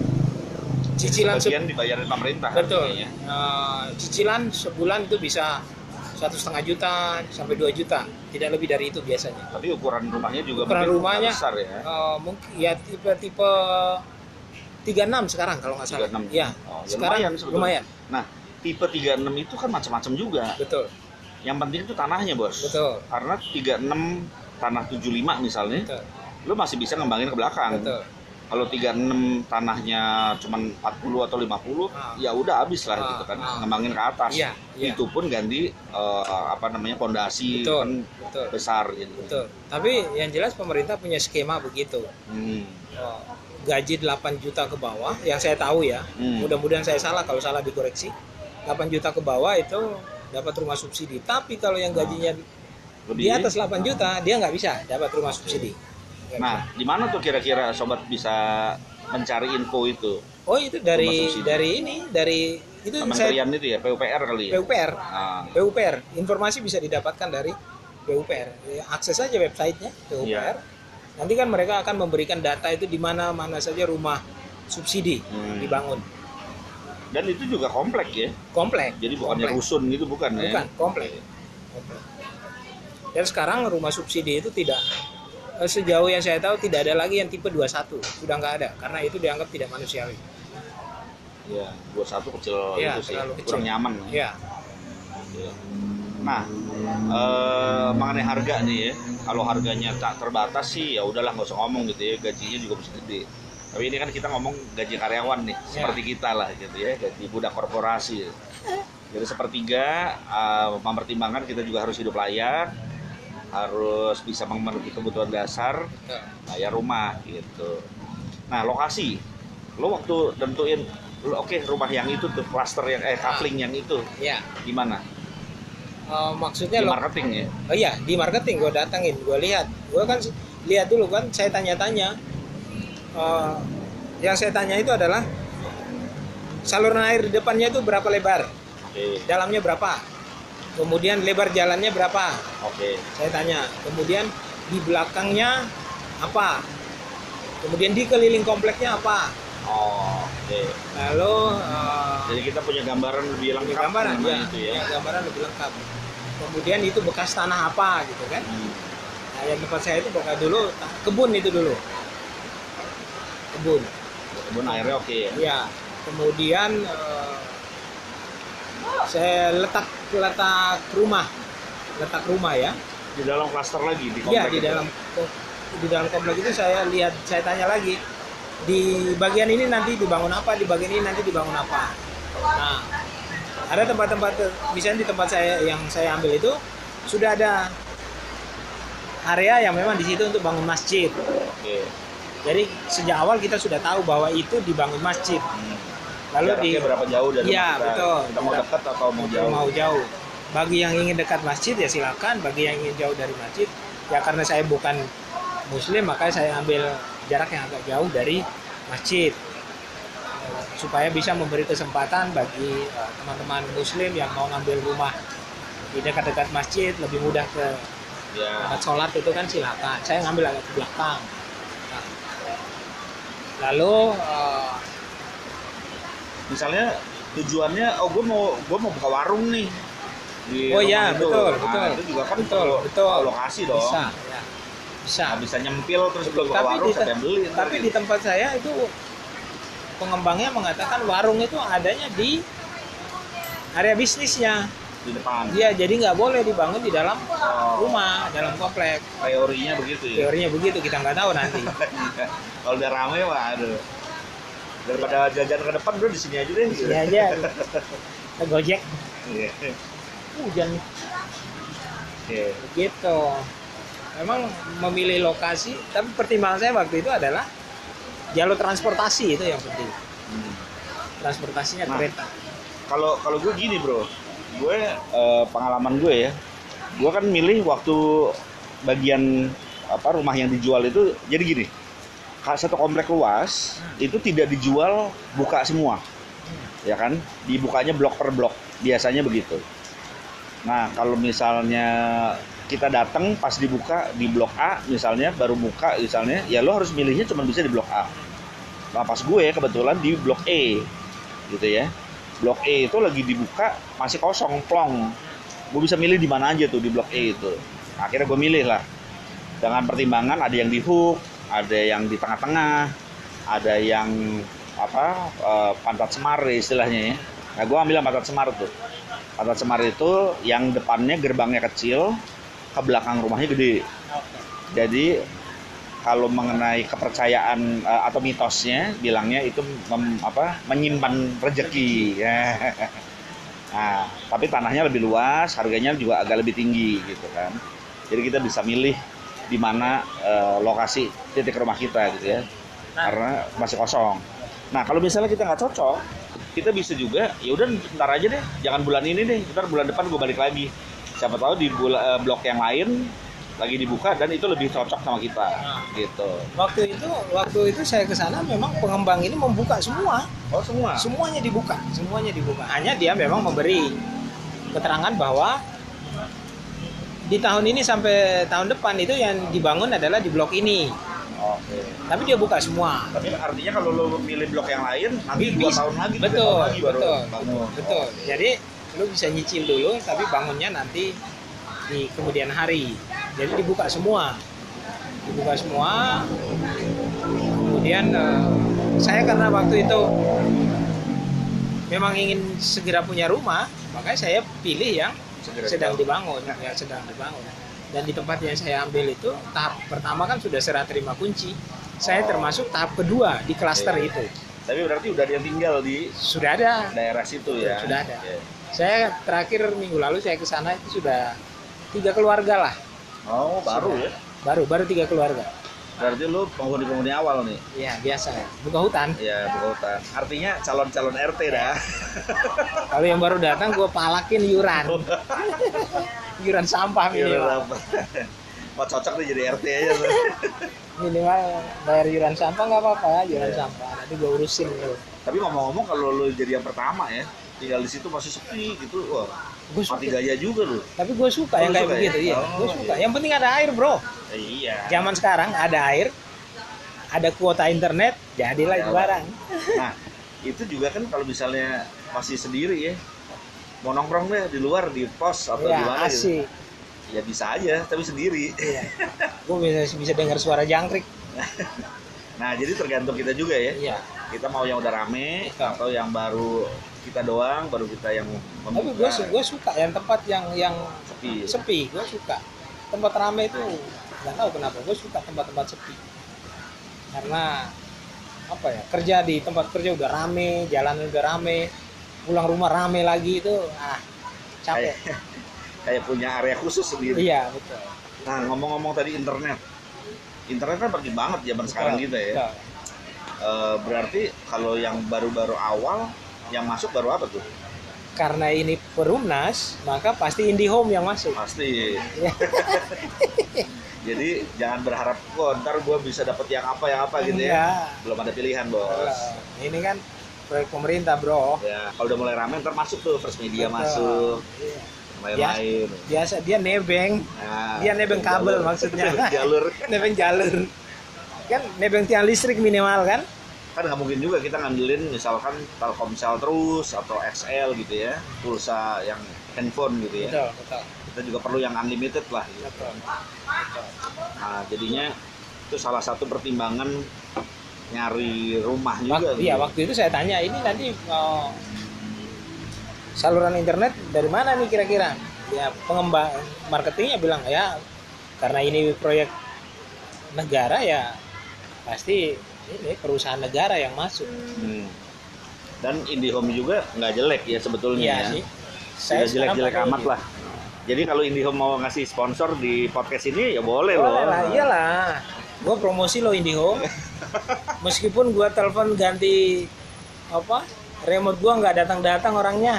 Cicilan se- Sebagian dibayarin pemerintah. betul. harganya. Eh, cicilan sebulan itu bisa satu setengah juta sampai dua juta, tidak lebih dari itu biasanya. Tapi ukuran rumahnya juga Ukuran mungkin rumahnya besar ya. eh, mungkin ya tipe-tipe tiga puluh enam sekarang kalau nggak salah. tiga puluh enam. Ya, Oh, ya sekarang lumayan sebetulnya. lumayan. Nah, tipe tiga puluh enam itu kan macam-macam juga. Betul, Yang penting itu tanahnya, Bos. betul, Karena tiga puluh enam tanah tujuh puluh lima misalnya, betul, lu masih bisa ngembangin ke belakang. betul. Kalau tiga puluh enam tanahnya cuma empat puluh atau lima puluh, Ah. ya udah habis lah Ah, gitu kan. ah. Ngembangin ke atas. Iya, iya. Itu pun ganti eh, apa namanya pondasi Betul, kan betul, besar gitu. betul. Tapi yang jelas pemerintah punya skema begitu. Hmm. Oh, gaji delapan juta ke bawah, yang saya tahu ya. Hmm. Mudah-mudahan saya salah, kalau salah dikoreksi. delapan juta ke bawah itu dapat rumah subsidi. Tapi kalau yang gajinya Lebih. di atas delapan juta, dia nggak bisa dapat rumah subsidi. Nggak Nah, di mana tuh kira-kira sobat bisa mencari info itu? bisa. Oh, itu dari Rumah subsidi. dari ini, dari itu saya Kementerian itu ya, P U P R kali ya? P U P R. Ah, P U P R, informasi bisa didapatkan dari P U P R. Ya, akses saja websitenya P U P R. Iya. Nanti kan mereka akan memberikan data itu di mana mana saja rumah subsidi Hmm. dibangun. Dan itu juga komplek ya. Komplek. Jadi bukannya Komplek. rusun gitu bukan, ya? Bukan, komplek. Komplek. Dan sekarang rumah subsidi itu tidak, eh, sejauh yang saya tahu tidak ada lagi yang tipe dua puluh satu. Sudah nggak ada karena itu dianggap tidak manusiawi. Ya, buat satu kecil Iya, itu sih, terlalu kecil. kurang nyaman. Ya. Ya. Nah, eh, mengenai harga nih ya, kalau harganya tak terbatas sih ya udahlah nggak usah ngomong gitu ya, gajinya juga bisa gede. Tapi ini kan kita ngomong gaji karyawan nih, seperti kita lah gitu ya, gaji budak korporasi. Jadi sepertiga eh, mempertimbangkan kita juga harus hidup layak, harus bisa memenuhi kebutuhan dasar, bayar rumah gitu. Nah, lokasi, lo waktu tentuin, lo oke rumah yang itu tuh cluster yang eh coupling yang itu Ya. gimana? Eh, maksudnya Di lo, marketing ya? oh iya di marketing gue datangin, gue lihat, gue kan lihat dulu kan, saya tanya-tanya. Eh, yang saya tanya itu adalah saluran air di depannya itu berapa lebar, Oke, dalamnya berapa, kemudian lebar jalannya berapa, oke. saya tanya. Kemudian di belakangnya apa, kemudian di keliling kompleknya apa. Oh, oke. Okay. Lalu uh, jadi kita punya gambaran lebih lengkap. Gambaran ya, itu ya. ya, gambaran lebih lengkap. Kemudian itu bekas tanah apa gitu kan. Hmm. Nah, yang tempat saya itu bekas dulu kebun itu dulu. Kebun. Kebun airnya oke okay, ya. Iya. Kemudian uh, saya letak letak rumah. Letak rumah ya. Di dalam klaster lagi di komplek. Iya, di dalam di dalam komplek itu saya lihat, saya tanya lagi. Di bagian ini nanti dibangun apa, di bagian ini nanti dibangun apa. Nah, ada tempat-tempat, misalnya di tempat saya yang saya ambil itu sudah ada area yang memang di situ untuk bangun masjid. Oke. Jadi sejak awal kita sudah tahu bahwa itu dibangun masjid. Hmm. Lalu di berapa jauh dari ya, kita? betul. Kita mau dekat atau mau jauh? Mau jauh. Bagi yang ingin dekat masjid ya silakan, bagi yang ingin jauh dari masjid ya karena saya bukan Muslim maka saya ambil jarak yang agak jauh dari masjid supaya bisa memberi kesempatan bagi uh, teman-teman Muslim yang mau ngambil rumah di dekat-dekat masjid lebih mudah ke ya. tempat sholat itu kan silakan. Saya ngambil agak ke belakang. Nah, lalu uh, misalnya tujuannya, oh gue mau gue mau buka warung nih. Di oh ya itu. betul Nah, betul itu juga kan betul betul lokasi dong. Bisa ya. Bisa. Nah, bisa nyempil terus buka tapi warung di, saya beli. Tapi gitu. Di tempat saya itu pengembangnya mengatakan warung itu adanya di area bisnisnya di depan. Iya, jadi nggak boleh dibangun di dalam oh. rumah, dalam komplek. Teorinya begitu ya. Teorinya begitu, kita nggak tahu nanti. Kalau udah rame mah aduh. Daripada jajan ke depan bro di sini aja deh. Di sini aja. Kita Gojek. Iya. Hujan nih. Oke. Gitu. Memang memilih lokasi, tapi pertimbangan saya waktu itu adalah jalur transportasi itu yang penting. Hmm. Transportasinya nah, kereta. Kalau kalau gue gini bro, gue eh, pengalaman gue ya, gue kan milih waktu bagian apa rumah yang dijual itu jadi gini, satu komplek luas hmm. itu tidak dijual buka semua, hmm. ya kan, dibukanya blok per blok, biasanya begitu. Nah kalau misalnya kita datang pas dibuka di blok A misalnya baru buka misalnya ya lo harus milihnya cuma bisa di blok A. Nah pas gue kebetulan di blok E gitu ya, blok E itu lagi dibuka masih kosong plong, gue bisa milih di mana aja tuh di blok E itu. Akhirnya gue milih lah dengan pertimbangan ada yang di hook, ada yang di tengah-tengah, ada yang apa uh, pantat semar istilahnya ya. Nah gue ambil yang pantat semar tuh. Pantat semar itu yang depannya gerbangnya kecil, ke belakang rumahnya gede. Jadi kalau mengenai kepercayaan uh, atau mitosnya bilangnya itu mem, apa, menyimpan rezeki. Nah, tapi tanahnya lebih luas, harganya juga agak lebih tinggi gitu kan. Jadi kita bisa milih di mana uh, lokasi titik rumah kita gitu ya. Karena masih kosong. Nah, kalau misalnya kita nggak cocok, kita bisa juga ya udah ntar aja deh, jangan bulan ini deh, ntar bulan depan gue balik lagi. Siapa tahu di bula, blok yang lain lagi dibuka dan itu lebih cocok sama kita, nah, gitu. Waktu itu, waktu itu saya ke sana memang pengembang ini membuka semua. Oh semua? Semuanya dibuka, semuanya dibuka. Hanya dia memang memberi keterangan bahwa di tahun ini sampai tahun depan itu yang dibangun adalah di blok ini. Oke. Tapi dia buka semua. Tapi artinya kalau lo milih blok yang lain, nanti dua tahun lagi, betul, tahun lagi baru betul, bangun. betul. Oh. Jadi lo bisa nyicil dulu, tapi bangunnya nanti di kemudian hari. Jadi dibuka semua, dibuka semua. Kemudian uh, saya karena waktu itu memang ingin segera punya rumah, makanya saya pilih yang segera sedang dibangun, ya sedang dibangun. Dan di tempat yang saya ambil itu tahap pertama kan sudah serah terima kunci. Saya termasuk tahap kedua di klaster okay. itu. Tapi berarti udah ada yang tinggal di sudah ada daerah situ ya. Sudah ada. Okay. Saya terakhir minggu lalu saya ke sana itu sudah tiga keluarga lah. Oh, baru sudah. Ya? Baru, baru tiga keluarga. Berarti lu penghuni-penghuni awal nih? Iya, biasa. Buka hutan. Iya, buka hutan. Artinya calon-calon R T dah. Kalau yang baru datang gue palakin yuran. Yuran sampah minimal. Wah cocok nih jadi R T aja tuh. Minimal bayar iuran sampah nggak apa-apa ya, iuran Iya. sampah nanti gue urusin gitu. Tapi ngomong-ngomong kalau lu jadi yang pertama ya, tinggal di situ masih sepi gitu, wah Gue mati suka, gaya juga lu. tapi gue suka Oh, yang lu kayak suka begitu ya? iya. Oh, Gue suka. iya. Yang penting ada air bro. Eh, iya. Zaman sekarang ada air, ada kuota internet, jadilah itu Ya, barang. Nah, itu juga kan kalau misalnya masih sendiri ya, mau nongkrong deh di luar di pos atau di Ya mana gitu. asik. Ya bisa aja, tapi sendiri. Iya. Gue bisa bisa dengar suara jangkrik. Nah, jadi tergantung kita juga ya. Iya. Kita mau yang udah rame Betul. atau yang baru kita doang, baru kita yang Tapi gue membuka. gue suka yang tempat yang yang Sepi. sepi. Gue suka tempat ramai itu nggak tahu kenapa gue suka tempat-tempat sepi. Karena apa ya, kerja di tempat kerja udah rame, jalan udah rame, pulang rumah rame lagi itu ah capek. Kayak, kayak punya area khusus sendiri. Iya betul. Nah, ngomong-ngomong tadi internet. Internet kan pergi banget zaman sekarang Betul, kita ya. betul. Eh, berarti kalau yang baru-baru awal yang masuk baru apa tuh? Karena ini Perumnas, maka pasti IndiHome yang masuk. Pasti. Iya. Jadi jangan berharap, wah ntar gue bisa dapet yang apa yang apa gitu ya. Enggak. Belum ada pilihan bos. Ini kan proyek pemerintah bro. Ya kalau udah mulai rame ntar masuk tuh First Media Betul. masuk, Iya. lain-lain. Biasa dia nebeng, Nah, dia nebeng kabel jalur. maksudnya. Jalur. nebeng jalur. Kan nebeng tiang listrik minimal kan? Kan nggak mungkin juga kita ngandelin misalkan Telkomsel terus atau X L gitu ya, pulsa yang handphone gitu ya. Betul, betul. Kita juga perlu yang unlimited lah. Gitu. Betul. Nah jadinya itu salah satu pertimbangan nyari rumah juga. Waktu, iya, gitu. waktu itu saya tanya, ini nanti oh, saluran internet dari mana nih kira-kira? Ya pengembang marketingnya bilang ya karena ini proyek negara ya pasti ini perusahaan negara yang masuk. Hmm. Dan IndiHome juga nggak jelek ya sebetulnya Iya ya. sih. Tidak jelek-jelek sekarang amat pakai lah. Jadi kalau IndiHome mau ngasih sponsor di podcast ini ya boleh, ini. loh. Boleh lah, iyalah. Gue promosi lo IndiHome. Meskipun gue telepon ganti apa remote gue nggak datang-datang orangnya.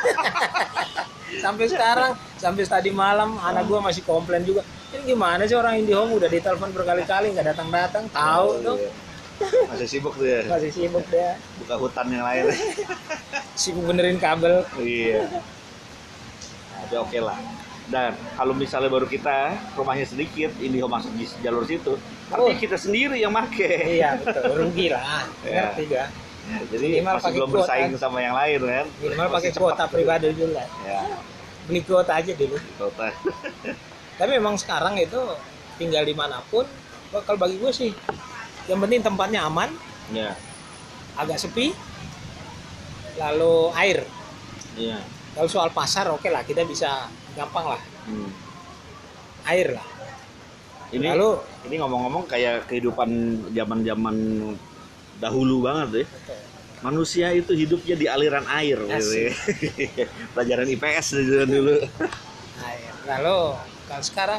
Sampai sekarang, sampai tadi malam anak gue masih komplain juga. Ini gimana sih orang IndiHome udah ditelepon berkali-kali nggak datang-datang? Tahu Oh, dong. iya. Masih sibuk tuh ya. Masih sibuk dia. Buka hutan yang lain. Sibuk benerin kabel. Iya. Nah, itu oke lah. Dan kalau misalnya baru kita rumahnya sedikit, IndiHome masuk di jalur situ, tapi Oh. kita sendiri yang make. Iya betul, rugi lah. Iya. Ngerti gak? Ya, jadi Minimal masih pakai belum kuota. bersaing sama yang lain kan. Minimal Masih pakai cepat kuota tuh. pribadi dulu lah. Ya, Beli kuota aja dulu. kuota. Tapi memang sekarang itu tinggal dimanapun, kalau bagi gue sih, yang penting tempatnya aman, Ya, agak sepi, lalu air. iya. Kalau soal pasar oke lah, kita bisa gampang lah, Hmm. air lah. Ini Lalu ini ngomong-ngomong kayak kehidupan zaman-zaman dahulu banget ya. betul. Manusia itu hidupnya di aliran air gitu ya. Asik. Pelajaran I P S dulu dulu. air. Lalu kalau sekarang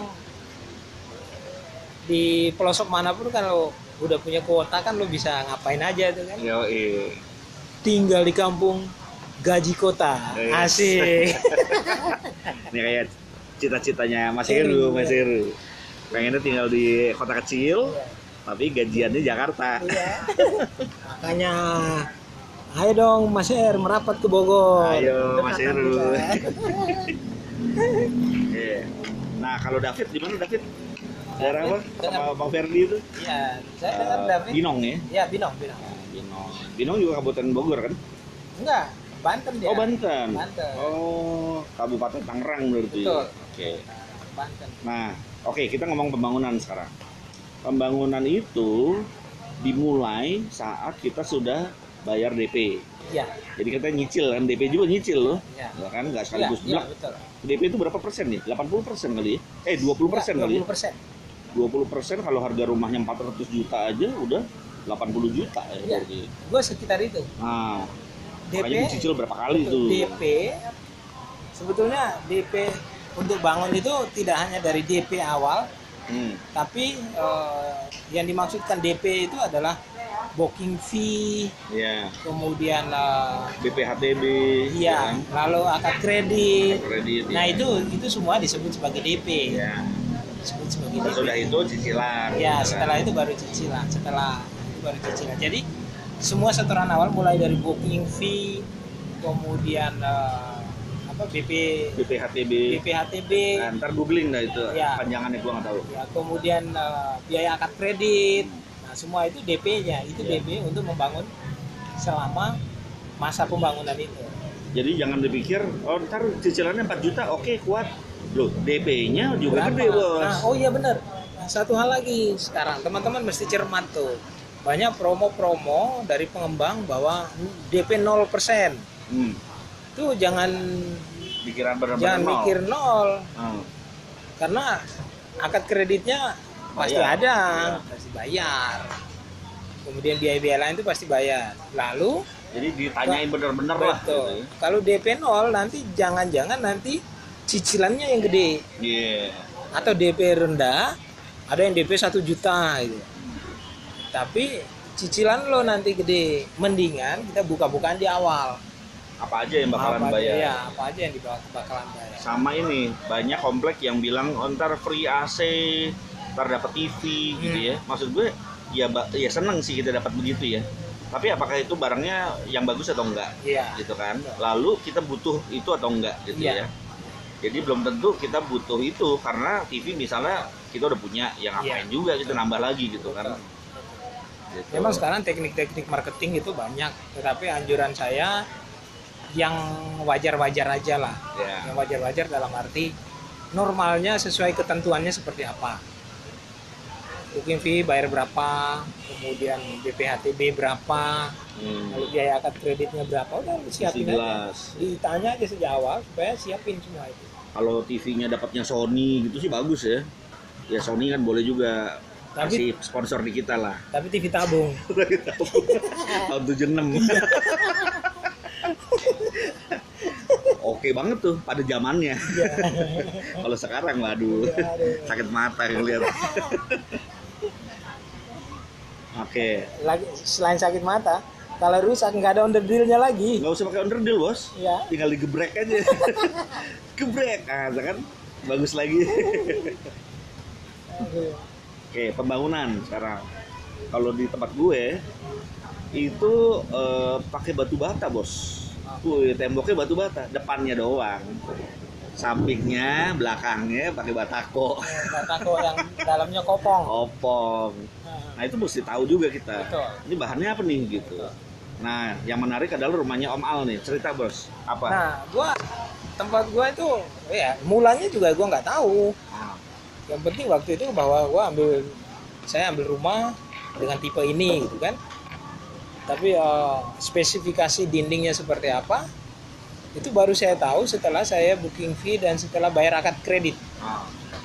di pelosok manapun kalau udah punya kuota kan lo bisa ngapain aja tuh kan. Yo, iya. Tinggal di kampung gaji kota. Yes. Asik. Ini kayak cita-citanya Mas Heru, Heru, Mas ya. Heru. Pengennya tinggal di kota kecil, tapi gajiannya Jakarta. Iya. Makanya ayo dong Mas Er merapat ke Bogor. Ayo, Dekat Mas kan Heru. kita. Iya. Nah, kalau David di mana David? Daerah apa? Dengan- Sama Bang Ferdi itu? Iya, saya dengar Eh, David. Binong ya? Iya, Binong, Binong. Binong. Binong juga Kabupaten Bogor kan? Enggak, Banten dia. Oh, Banten. Banten. Oh, Kabupaten Tangerang berarti. Betul. Oke. Banten. Nah, oke kita ngomong pembangunan sekarang. Pembangunan itu dimulai saat kita sudah bayar D P. Iya. Jadi kita nyicil kan, D P juga nyicil loh. Iya. Ya kan, nggak Iya, sekaligus iya, blak. betul. D P itu berapa persen nih? delapan puluh persen kali ya? Eh, dua puluh persen kali ya? dua puluh persen. dua puluh persen kalau harga rumahnya empat ratus juta aja udah delapan puluh juta ya. Iya. berarti. Gue sekitar itu. Nah, D P makanya dicicil berapa kali tuh? D P sebetulnya D P untuk bangun itu tidak hanya dari D P awal, Hmm. tapi eh, yang dimaksudkan D P itu adalah booking fee, Ya, kemudian eh, B P H T B. iya, lalu akad kredit. Kredit. Nah ya. itu itu semua disebut sebagai D P. Ya. disebut sebagai D P. Sesudah itu cicilan. Ya, gitu setelah kan. itu baru cicilan. Setelah itu baru cicilan. Jadi semua setoran awal mulai dari booking fee, kemudian uh, apa B P B P H T B. B P H T B, Nah, ntar googling dah itu Ya. panjangannya gua nggak tahu. ya, kemudian uh, biaya akad kredit. Nah, semua itu D P-nya, itu Ya. D P untuk membangun selama masa pembangunan itu. Jadi jangan dipikir oh ntar cicilannya empat juta oke kuat. Loh, D P-nya juga Berapa? gede, Bos. Nah, oh iya benar. Nah, satu hal lagi sekarang teman-teman mesti cermat tuh. Banyak promo-promo dari pengembang bahwa D P nol persen. Hmm. Itu jangan Pikiran benar-benar jangan nol. mikir nol Hmm. karena akad kreditnya pasti Bayar. ada, Ya. pasti bayar. Kemudian biaya-biaya lain itu pasti bayar. Lalu Jadi ditanyain benar-benar lah. betul. Gitu. Kalau D P nol nanti jangan-jangan nanti cicilannya yang gede Iya. atau D P rendah, ada yang D P satu juta gitu. Tapi cicilan lo nanti gede. Mendingan kita buka-bukaan di awal. Apa aja yang bakalan apa bayar? aja, ya, apa aja yang dibak- bakalan bayar. Sama ini banyak komplek yang bilang oh, ntar free A C, ntar dapat T V gitu Hmm. ya. Maksud gue ya ba- ya seneng sih kita dapat begitu ya. Tapi apakah itu barangnya yang bagus atau enggak? Iya. Gitu kan. Lalu kita butuh itu atau enggak gitu Iya. ya. Jadi belum tentu kita butuh itu karena T V misalnya kita udah punya, yang ngapain Iya. juga kita nambah lagi gitu kan. Gitu. Memang sekarang teknik-teknik marketing itu banyak, tetapi anjuran saya yang wajar-wajar aja lah. Ya. Yang wajar-wajar dalam arti normalnya sesuai ketentuannya seperti apa. Booking fee bayar berapa, kemudian B P H T B berapa, Hmm. lalu biaya akad kreditnya berapa, udah siapin aja. Jelas. Ditanya aja sejak awal supaya siapin semua itu. Kalau T V-nya dapatnya Sony gitu sih bagus ya. Ya Sony kan boleh juga Tapi- kasih sponsor di kita lah. Tapi T V tabung. Tahun tujuh puluh enam. Oke banget tuh pada zamannya. Kalau sekarang waduh, Ya, aduh. sakit mata ngeliat. Oke, Lagi selain sakit mata, kalau rusak nggak ada underdeal-nya lagi. nggak usah pakai underdeal bos, Ya. tinggal digebrek aja. Gebrek, ah kan bagus lagi. Oke, pembangunan sekarang. Kalau di tempat gue itu eh, pakai batu bata bos. Wih, temboknya batu bata, depannya doang. Sampingnya, belakangnya pakai batako. Batako yang dalamnya kopong. Opong. Nah itu mesti tahu juga kita. Betul. Ini bahannya apa nih gitu. Nah yang menarik adalah rumahnya Om Al nih. Cerita bos. Apa? Nah, gua tempat gua itu ya mulanya juga gua nggak tahu. Ah, Yang penting waktu itu bahwa gua ambil saya ambil rumah dengan tipe ini gitu kan. Tapi eh, spesifikasi dindingnya seperti apa itu baru saya tahu setelah saya booking fee dan setelah bayar akad kredit. ah.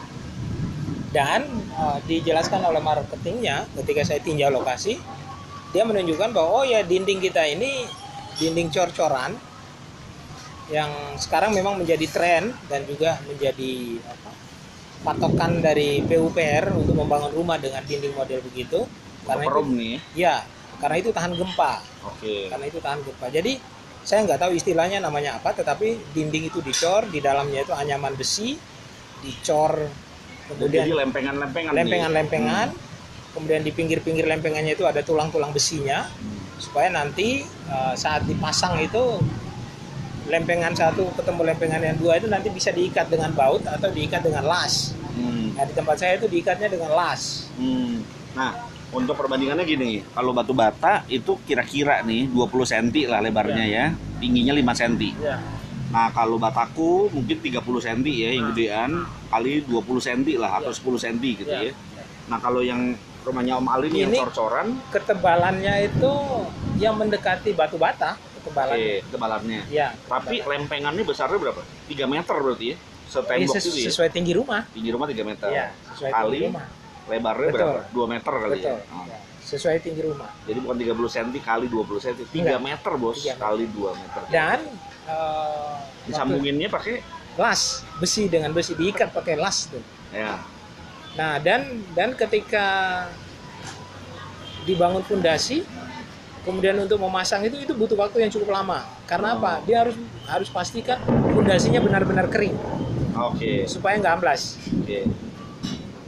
Dan eh, dijelaskan oleh marketingnya ketika saya tinjau lokasi, dia menunjukkan bahwa oh ya dinding kita ini dinding cor-coran yang sekarang memang menjadi tren dan juga menjadi apa, patokan dari P U P R untuk membangun rumah dengan dinding model begitu. Karena itu, Perum nih. ya, karena itu tahan gempa. Oke. Karena itu tahan gempa. Jadi saya nggak tahu istilahnya namanya apa, tetapi dinding itu dicor, di dalamnya itu anyaman besi, dicor, kemudian Jadi lempengan-lempengan. nih. lempengan-lempengan, kemudian di pinggir-pinggir lempengannya itu ada tulang-tulang besinya, Hmm. supaya nanti uh, saat dipasang itu lempengan satu ketemu lempengan yang dua itu nanti bisa diikat dengan baut atau diikat dengan las. Hmm. Nah di tempat saya itu diikatnya dengan las. Hmm. Nah, untuk perbandingannya gini, kalau batu bata itu kira-kira nih dua puluh sentimeter lah lebarnya ya, tingginya lima sentimeter. Ya. Nah, kalau bataku mungkin tiga puluh sentimeter ya, yang gedean, kali dua puluh sentimeter lah atau Ya. sepuluh sentimeter gitu Ya. ya. Nah, kalau yang rumahnya Om Ali ini yang Ini- cor-coran, Ketebalannya itu yang mendekati batu bata, ketebalannya. eh, ketebalannya. Ya. Tapi lempengannya besarnya berapa? tiga meter berarti ya? Ini Setembok ses- itu ya? sesuai tinggi rumah. Tinggi rumah tiga meter. Ya, sesuai Kali tinggi rumah. lebarnya Betul. berapa? dua meter kali Betul. ya? Oh. Ya, sesuai tinggi rumah. Jadi bukan tiga puluh sentimeter kali dua puluh sentimeter, tiga Enggak. meter bos, Tiga meter. kali dua meter. Dan eh, Disambunginnya pakai waktu- las besi dengan besi diikat pakai las tuh. ya. Nah dan dan ketika dibangun fondasi, kemudian untuk memasang itu itu butuh waktu yang cukup lama. Karena Oh. apa? Dia harus harus pastikan fondasinya benar-benar kering Oke. supaya nggak amblas. Oke.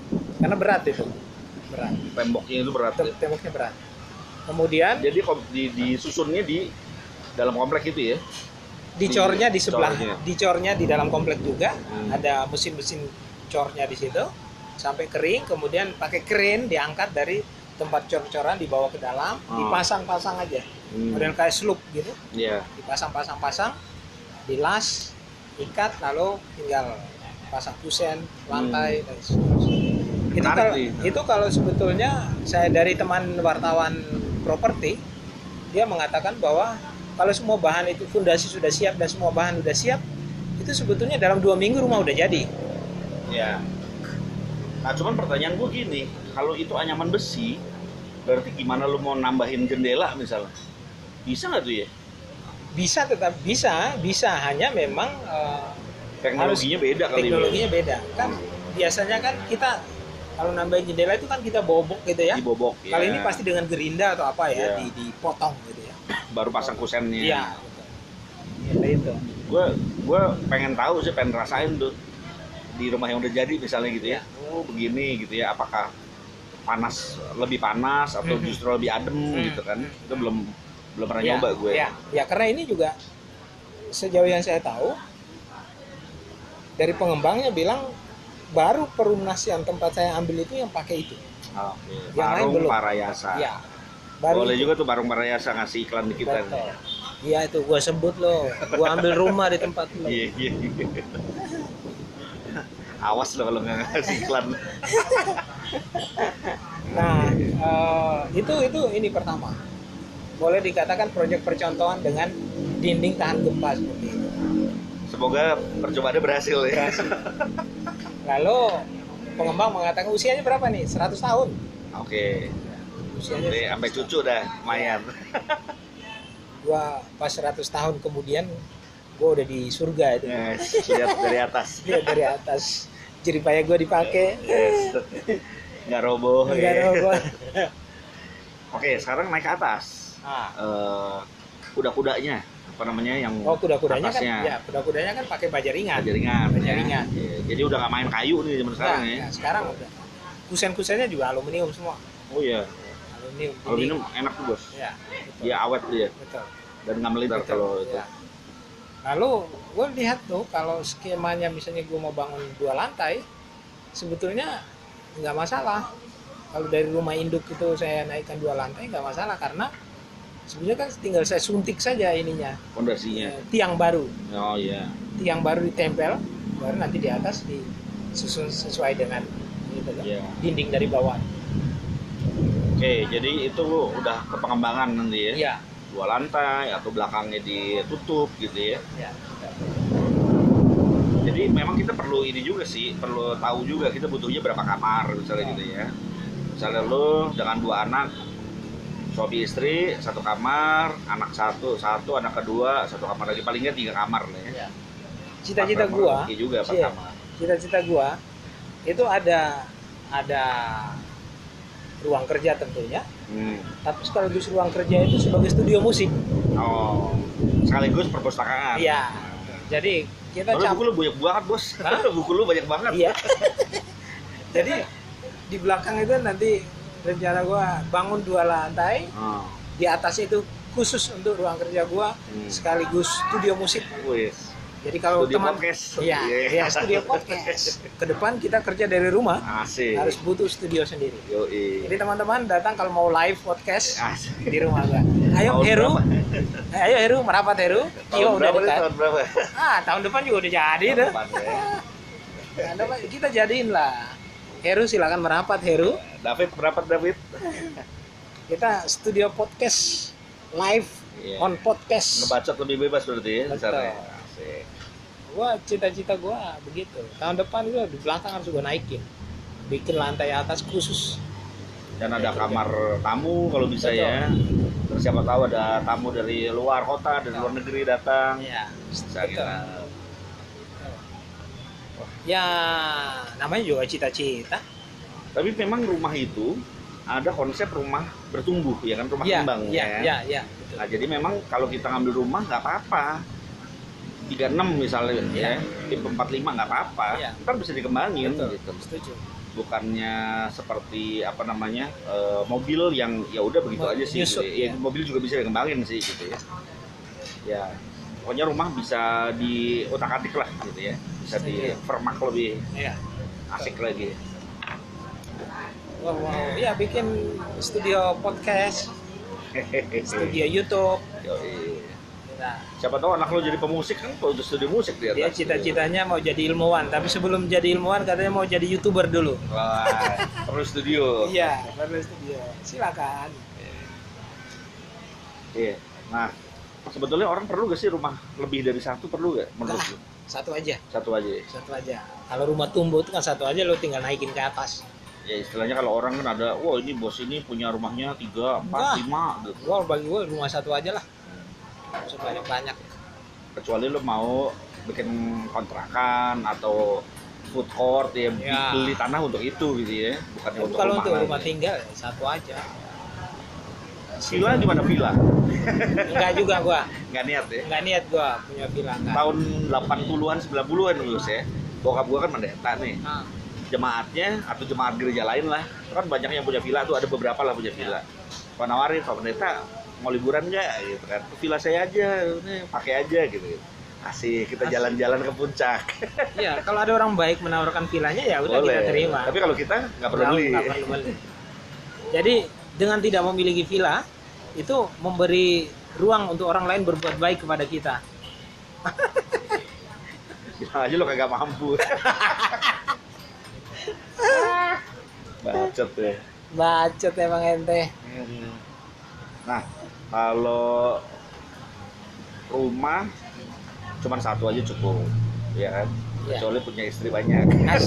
karena berat itu, berat. Temboknya itu berat. Tem- Ya? Temboknya berat. Kemudian Jadi kom- di, disusunnya di dalam komplek itu ya. dicornya di sebelah, cornya. dicornya di dalam komplek juga, Hmm. ada mesin-mesin cornya di situ sampai kering, kemudian pakai crane diangkat dari tempat cor-coran dibawa ke dalam, Oh. dipasang-pasang aja, Hmm. model kayak sloop gitu, Iya. dipasang-pasang-pasang, dilas, ikat, lalu tinggal pasang kusen, lantai dan seterusnya. Itu Menarik kalau nih. itu kalau sebetulnya saya dari teman wartawan properti, dia mengatakan bahwa kalau semua bahan itu fondasi sudah siap dan semua bahan sudah siap, itu sebetulnya dalam dua minggu rumah udah jadi. Ya. Nah, cuman pertanyaan gue gini, kalau itu anyaman besi, berarti gimana lu mau nambahin jendela misalnya? Bisa nggak tuh ya? Bisa, tetap bisa, bisa, hanya memang eh, Teknologinya harus- beda kali teknologinya beda. Kan biasanya kan kita kalau nambahin jendela itu kan kita bobok gitu ya. ya. Dibobok. Kali ya. ini pasti dengan gerinda atau apa ya, Iya. di dipotong gitu ya. Baru pasang kusennya. Iya, betul. Gitu itu. Gue gue pengen tahu sih, pengen rasain tuh di rumah yang udah jadi misalnya gitu ya. Oh begini gitu ya. Apakah panas, lebih panas atau Mhm. justru lebih adem Mhm. gitu kan? Itu belum belum pernah Ya, nyoba gue. Ya, ya karena ini juga sejauh yang saya tahu dari pengembangnya bilang baru perumnasian tempat saya ambil itu yang pakai itu. Oke. Yang lain Barung belum. Parayasa. Ya. Baru Boleh itu. juga tuh Barung Parayasa ngasih iklan di kita. Betul. Iya itu gua sebut loh. Gua ambil rumah di tempat lo. Iya, iya. Awas lo kalau nggak ngasih iklan. Nah, eh, itu itu ini pertama. Boleh dikatakan proyek percontohan dengan dinding tahan gempa seperti itu. Semoga percobaannya berhasil ya. Berhasil. Lalu pengembang mengatakan usianya berapa nih? seratus tahun. Oke. Usianya Jadi sampai cucu dah, lumayan. Gua pas seratus tahun kemudian gua udah di surga itu. Yes, lihat dari atas. Lihat dari atas. Jeripaya gua dipakai. Yes. Nggak roboh. Enggak ya. ada gua. Oke, sekarang naik ke atas. Ah. Eh, kuda-kudanya, apa namanya yang Oh, kuda-kudanya kan atasnya. ya, kuda-kudanya kan pakai baja ringan. Baja ringan. Baja ya. ringan. Iya, jadi udah nggak main kayu nih zaman sekarang Nah, ya. ya, sekarang udah. Kusen-kusennya juga aluminium semua. Oh iya, Aluminium. kalau Jadi- minum enak tuh bos. Ya, betul. Dia awet dia Betul. dan nggak melidar Betul, kalau itu. ya. Lalu gue lihat tuh kalau skemanya misalnya gue mau bangun dua lantai, sebetulnya nggak masalah. Kalau dari rumah induk itu saya naikkan dua lantai nggak masalah karena sebenarnya kan tinggal saya suntik saja ininya, Fondasinya. eh, tiang baru, Oh iya. tiang baru ditempel, baru nanti di atas disusun sesuai dengan gitu loh, Iya. dinding dari bawah. Oke, jadi itu udah ke pengembangan nanti ya. Iya. Dua lantai atau belakangnya ditutup gitu ya. Ya. Jadi memang kita perlu ini juga sih, perlu tahu juga kita butuhnya berapa kamar misalnya gitu ya. Misalnya lu dengan dua anak, suami istri satu kamar, anak satu satu, anak kedua satu kamar lagi, paling nggak tiga kamar lah ya. Ya. Cita-cita Empat gua, kamar lagi juga empat iya, kamar. cita-cita gua itu ada ada ruang kerja tentunya, Hmm. tapi sekaligus ruang kerja itu sebagai studio musik. Oh, sekaligus perpustakaan. Iya. Jadi kita Soalnya cap- buku lu banyak banget bos. Hah? Buku lu banyak banget. Iya. Jadi di belakang itu nanti rencana gua bangun dua lantai, Oh. di atas itu khusus untuk ruang kerja gua Hmm. sekaligus studio musik. Wis. Jadi kalau Studio teman podcast. Iya, Iya. iya, studio podcast. Ke depan kita kerja dari rumah, Asik. harus butuh studio sendiri. Yoi. Jadi teman-teman datang kalau mau live podcast Asik. di rumah gua. Ayo Tahun Heru, berapa? ayo Heru merapat Heru. Tio Tahun udah berapa nih? dekat. Tahun berapa? Ah tahun depan juga udah jadi Tahun tuh. depan, ya. Tahun depan kita jadiin lah. Heru silakan merapat Heru. David berapa David? Kita studio podcast live Iya. on podcast. Ngebacot lebih bebas berarti ya. Betul. Misalnya. Asik. Gua cita-cita gua begitu. Tahun depan gua di belakang harus gua naikin. Bikin lantai atas khusus. Dan ada kamar tamu kalau bisa Betul. ya. Terus siapa tahu ada tamu dari luar kota, dari luar negeri datang. Iya. Bisa Betul. gitu. Ya namanya juga cita-cita. Tapi memang rumah itu ada konsep rumah bertumbuh ya kan, rumah Iya, kembang iya, ya. iya, iya, betul. Nah, jadi memang kalau kita ngambil rumah nggak apa-apa. tiga puluh enam misalnya Iya. ya, tipe empat puluh lima nggak apa-apa. Iya. Ntar bisa dikembangin Betul, gitu. setuju. bukannya seperti apa namanya uh, mobil yang ya udah begitu aja sih Nyusut, gitu. Ya, ya. mobil juga bisa dikembangin sih gitu ya. Ya pokoknya rumah bisa diutak-atik lah gitu ya, bisa di permak lebih Iya. asik lagi. Wow, wow. Ya bikin studio podcast, studio YouTube. Yoi. Nah, Siapa tahu anak lo jadi pemusik kan, kalau udah studi musik dia. dia cita-citanya mau jadi ilmuwan, tapi sebelum jadi ilmuwan katanya mau jadi YouTuber dulu. Wah, perlu studio. Iya, perlu studio. Silakan. Iya. Nah, sebetulnya orang perlu gak sih rumah lebih dari satu, perlu gak menurut Nah, lo? satu aja. Satu aja. Satu aja. Kalau rumah tumbuh itu kan satu aja, lo tinggal naikin ke atas. Ya istilahnya kalau orang kan ada, wah ini bos ini punya rumahnya tiga, Enggak. empat, lima gitu. Gua bagi gua rumah satu aja lah. Sebanyak banyak. Kecuali lo mau bikin kontrakan atau food court ya, Ya. beli tanah untuk itu gitu ya, bukan Tapi untuk kalau rumah untuk lagi. rumah tinggal ya satu aja. Villa gimana villa? Enggak juga gua. Nggak niat ya. Enggak niat gua punya villa enggak. Tahun delapan puluhan, sembilan puluhan lulus ya. Bokap gua kan pendeta nih. Nah, Jemaatnya atau jemaat gereja lain lah, kan banyak yang punya villa tuh, ada beberapa lah punya villa. Kalau nawarin, Pak Pendeta mau liburan nggak gitu kan, ke villa saya aja, nih pakai aja gitu. Asik, kita Asik. jalan-jalan ke puncak. iya, kalau ada orang baik menawarkan villanya ya udah Boleh. kita terima. Tapi kalau kita nggak perlu Nggak- beli. nggak perlu beli. Jadi dengan tidak memiliki villa itu memberi ruang untuk orang lain berbuat baik kepada kita. Bilang aja lo kagak mampu. Bacot ya. Bacot emang ente. Nah, kalau rumah cuman satu aja cukup, ya kan? Ya. Kecuali punya istri banyak. As-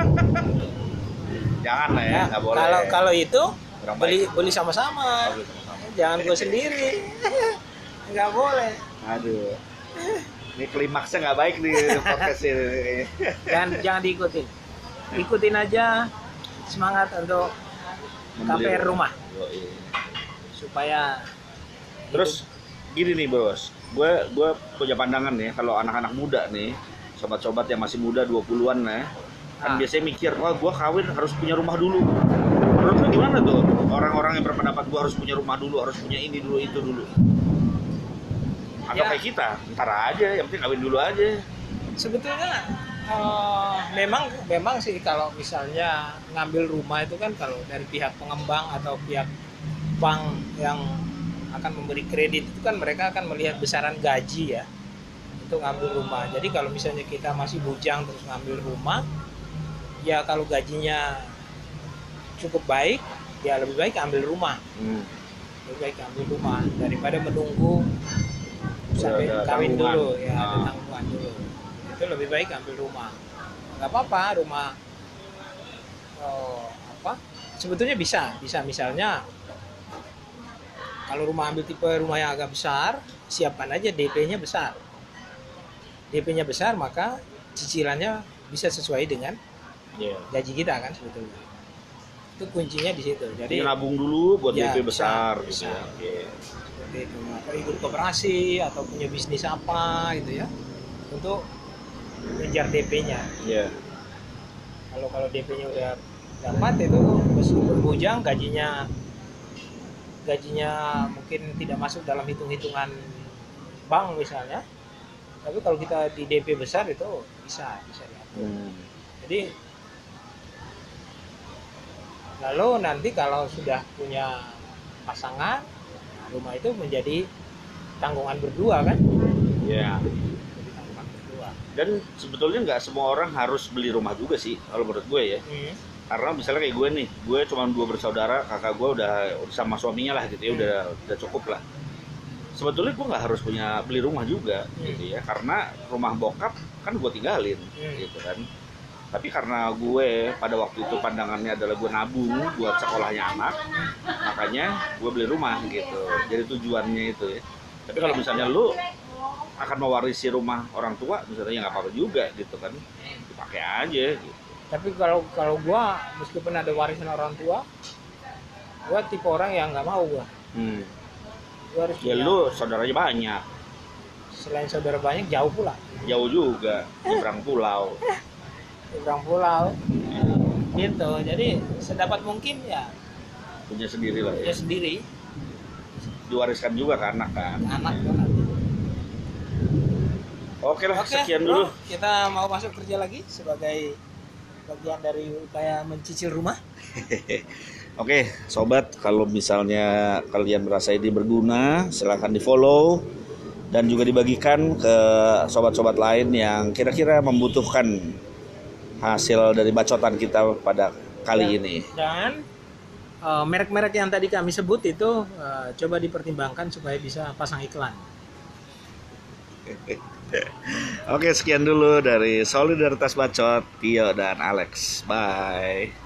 Jangan lah ya, Ya, nggak boleh. Kalau kalau itu Orang beli baik. beli sama-sama. Nggak boleh sama-sama. Jangan gue sendiri. Nggak boleh. Aduh, ini klimaksnya nggak baik nih podcast ini. Jangan jangan diikutin. Ikutin aja semangat untuk K P R rumah Yoi. supaya Terus gini nih bos, gue gue punya pandangan nih, kalau anak-anak muda nih, sobat-sobat yang masih muda dua puluhan ya, kan Ah. biasanya mikir, wah gue kawin harus punya rumah dulu. Menurut lu gimana tuh orang-orang yang berpendapat gue harus punya rumah dulu, harus punya ini dulu, itu dulu? Atau Ya. kayak kita, ntar aja, yang penting kawin dulu aja. sebetulnya eh, memang memang sih kalau misalnya ngambil rumah itu kan kalau dari pihak pengembang atau pihak bank yang akan memberi kredit itu kan mereka akan melihat besaran gaji ya untuk ngambil rumah. Jadi kalau misalnya kita masih bujang terus ngambil rumah, ya kalau gajinya cukup baik, ya lebih baik ambil rumah. Hmm. Lebih baik ambil rumah daripada menunggu sampai ada kawin tanggungan. dulu, ya ada Ah. tanggungan dulu. Itu lebih baik ambil rumah. Nggak apa-apa rumah. Oh, apa? Sebetulnya bisa, bisa misalnya kalau rumah ambil tipe rumah yang agak besar, siapkan aja D P-nya besar. D P-nya besar maka cicilannya bisa sesuai dengan Yeah. gaji kita kan sebetulnya. Itu kuncinya di situ. Jadi Jadi nabung dulu buat Ya, D P bisa, besar bisa. gitu ya. Oke. seperti itu, atau ikut koperasi atau punya bisnis apa gitu ya untuk mengejar D P-nya. Iya. Kalau kalau D P-nya udah dapat itu meskipun bujang gajinya gajinya mungkin tidak masuk dalam hitung-hitungan bank misalnya, tapi kalau kita di D P besar itu bisa bisa diatur. Hmm. Jadi lalu nanti kalau sudah punya pasangan, nah, rumah itu menjadi tanggungan berdua kan? Iya. Jadi tanggungan berdua. Dan sebetulnya nggak semua orang harus beli rumah juga sih kalau menurut gue ya. Hmm. Karena misalnya kayak gue nih, gue cuma dua bersaudara, kakak gue udah, udah sama suaminya lah gitu ya, Hmm. udah udah cukup lah. Sebetulnya gue nggak harus punya beli rumah juga Hmm. gitu ya, karena rumah bokap kan gue tinggalin Hmm. gitu kan. Tapi karena gue pada waktu itu pandangannya adalah gue nabung buat sekolahnya anak, makanya gue beli rumah gitu. Jadi tujuannya itu ya. Tapi kalau misalnya lu akan mewarisi rumah orang tua, misalnya ya nggak apa-apa juga gitu kan, dipakai aja gitu. Tapi kalau kalau gua meskipun ada warisan orang tua, gua tipe orang yang nggak mau gua. Hmm. Gua harus Ya punya- lu saudaranya banyak, selain saudara banyak jauh pula. jauh juga, nyebrang pulau. Nyebrang pulau. Gitu. Jadi sedapat mungkin ya Punya sendiri lah ya ya. sendiri, Diwariskan juga ke anak kan. anak banget. Oke lah, Oke, sekian bro, dulu. kita mau masuk kerja lagi sebagai bagian dari upaya mencicil rumah. Oke, sobat, kalau misalnya kalian merasa ini berguna, silahkan di-follow dan juga dibagikan ke sobat-sobat lain yang kira-kira membutuhkan hasil dari bacotan kita pada kali Dan- ini. Dan eh, merek-merek yang tadi kami sebut itu eh, coba dipertimbangkan supaya bisa pasang iklan. Oke, sekian dulu dari Solidaritas Bacot, Tio dan Alex. Bye.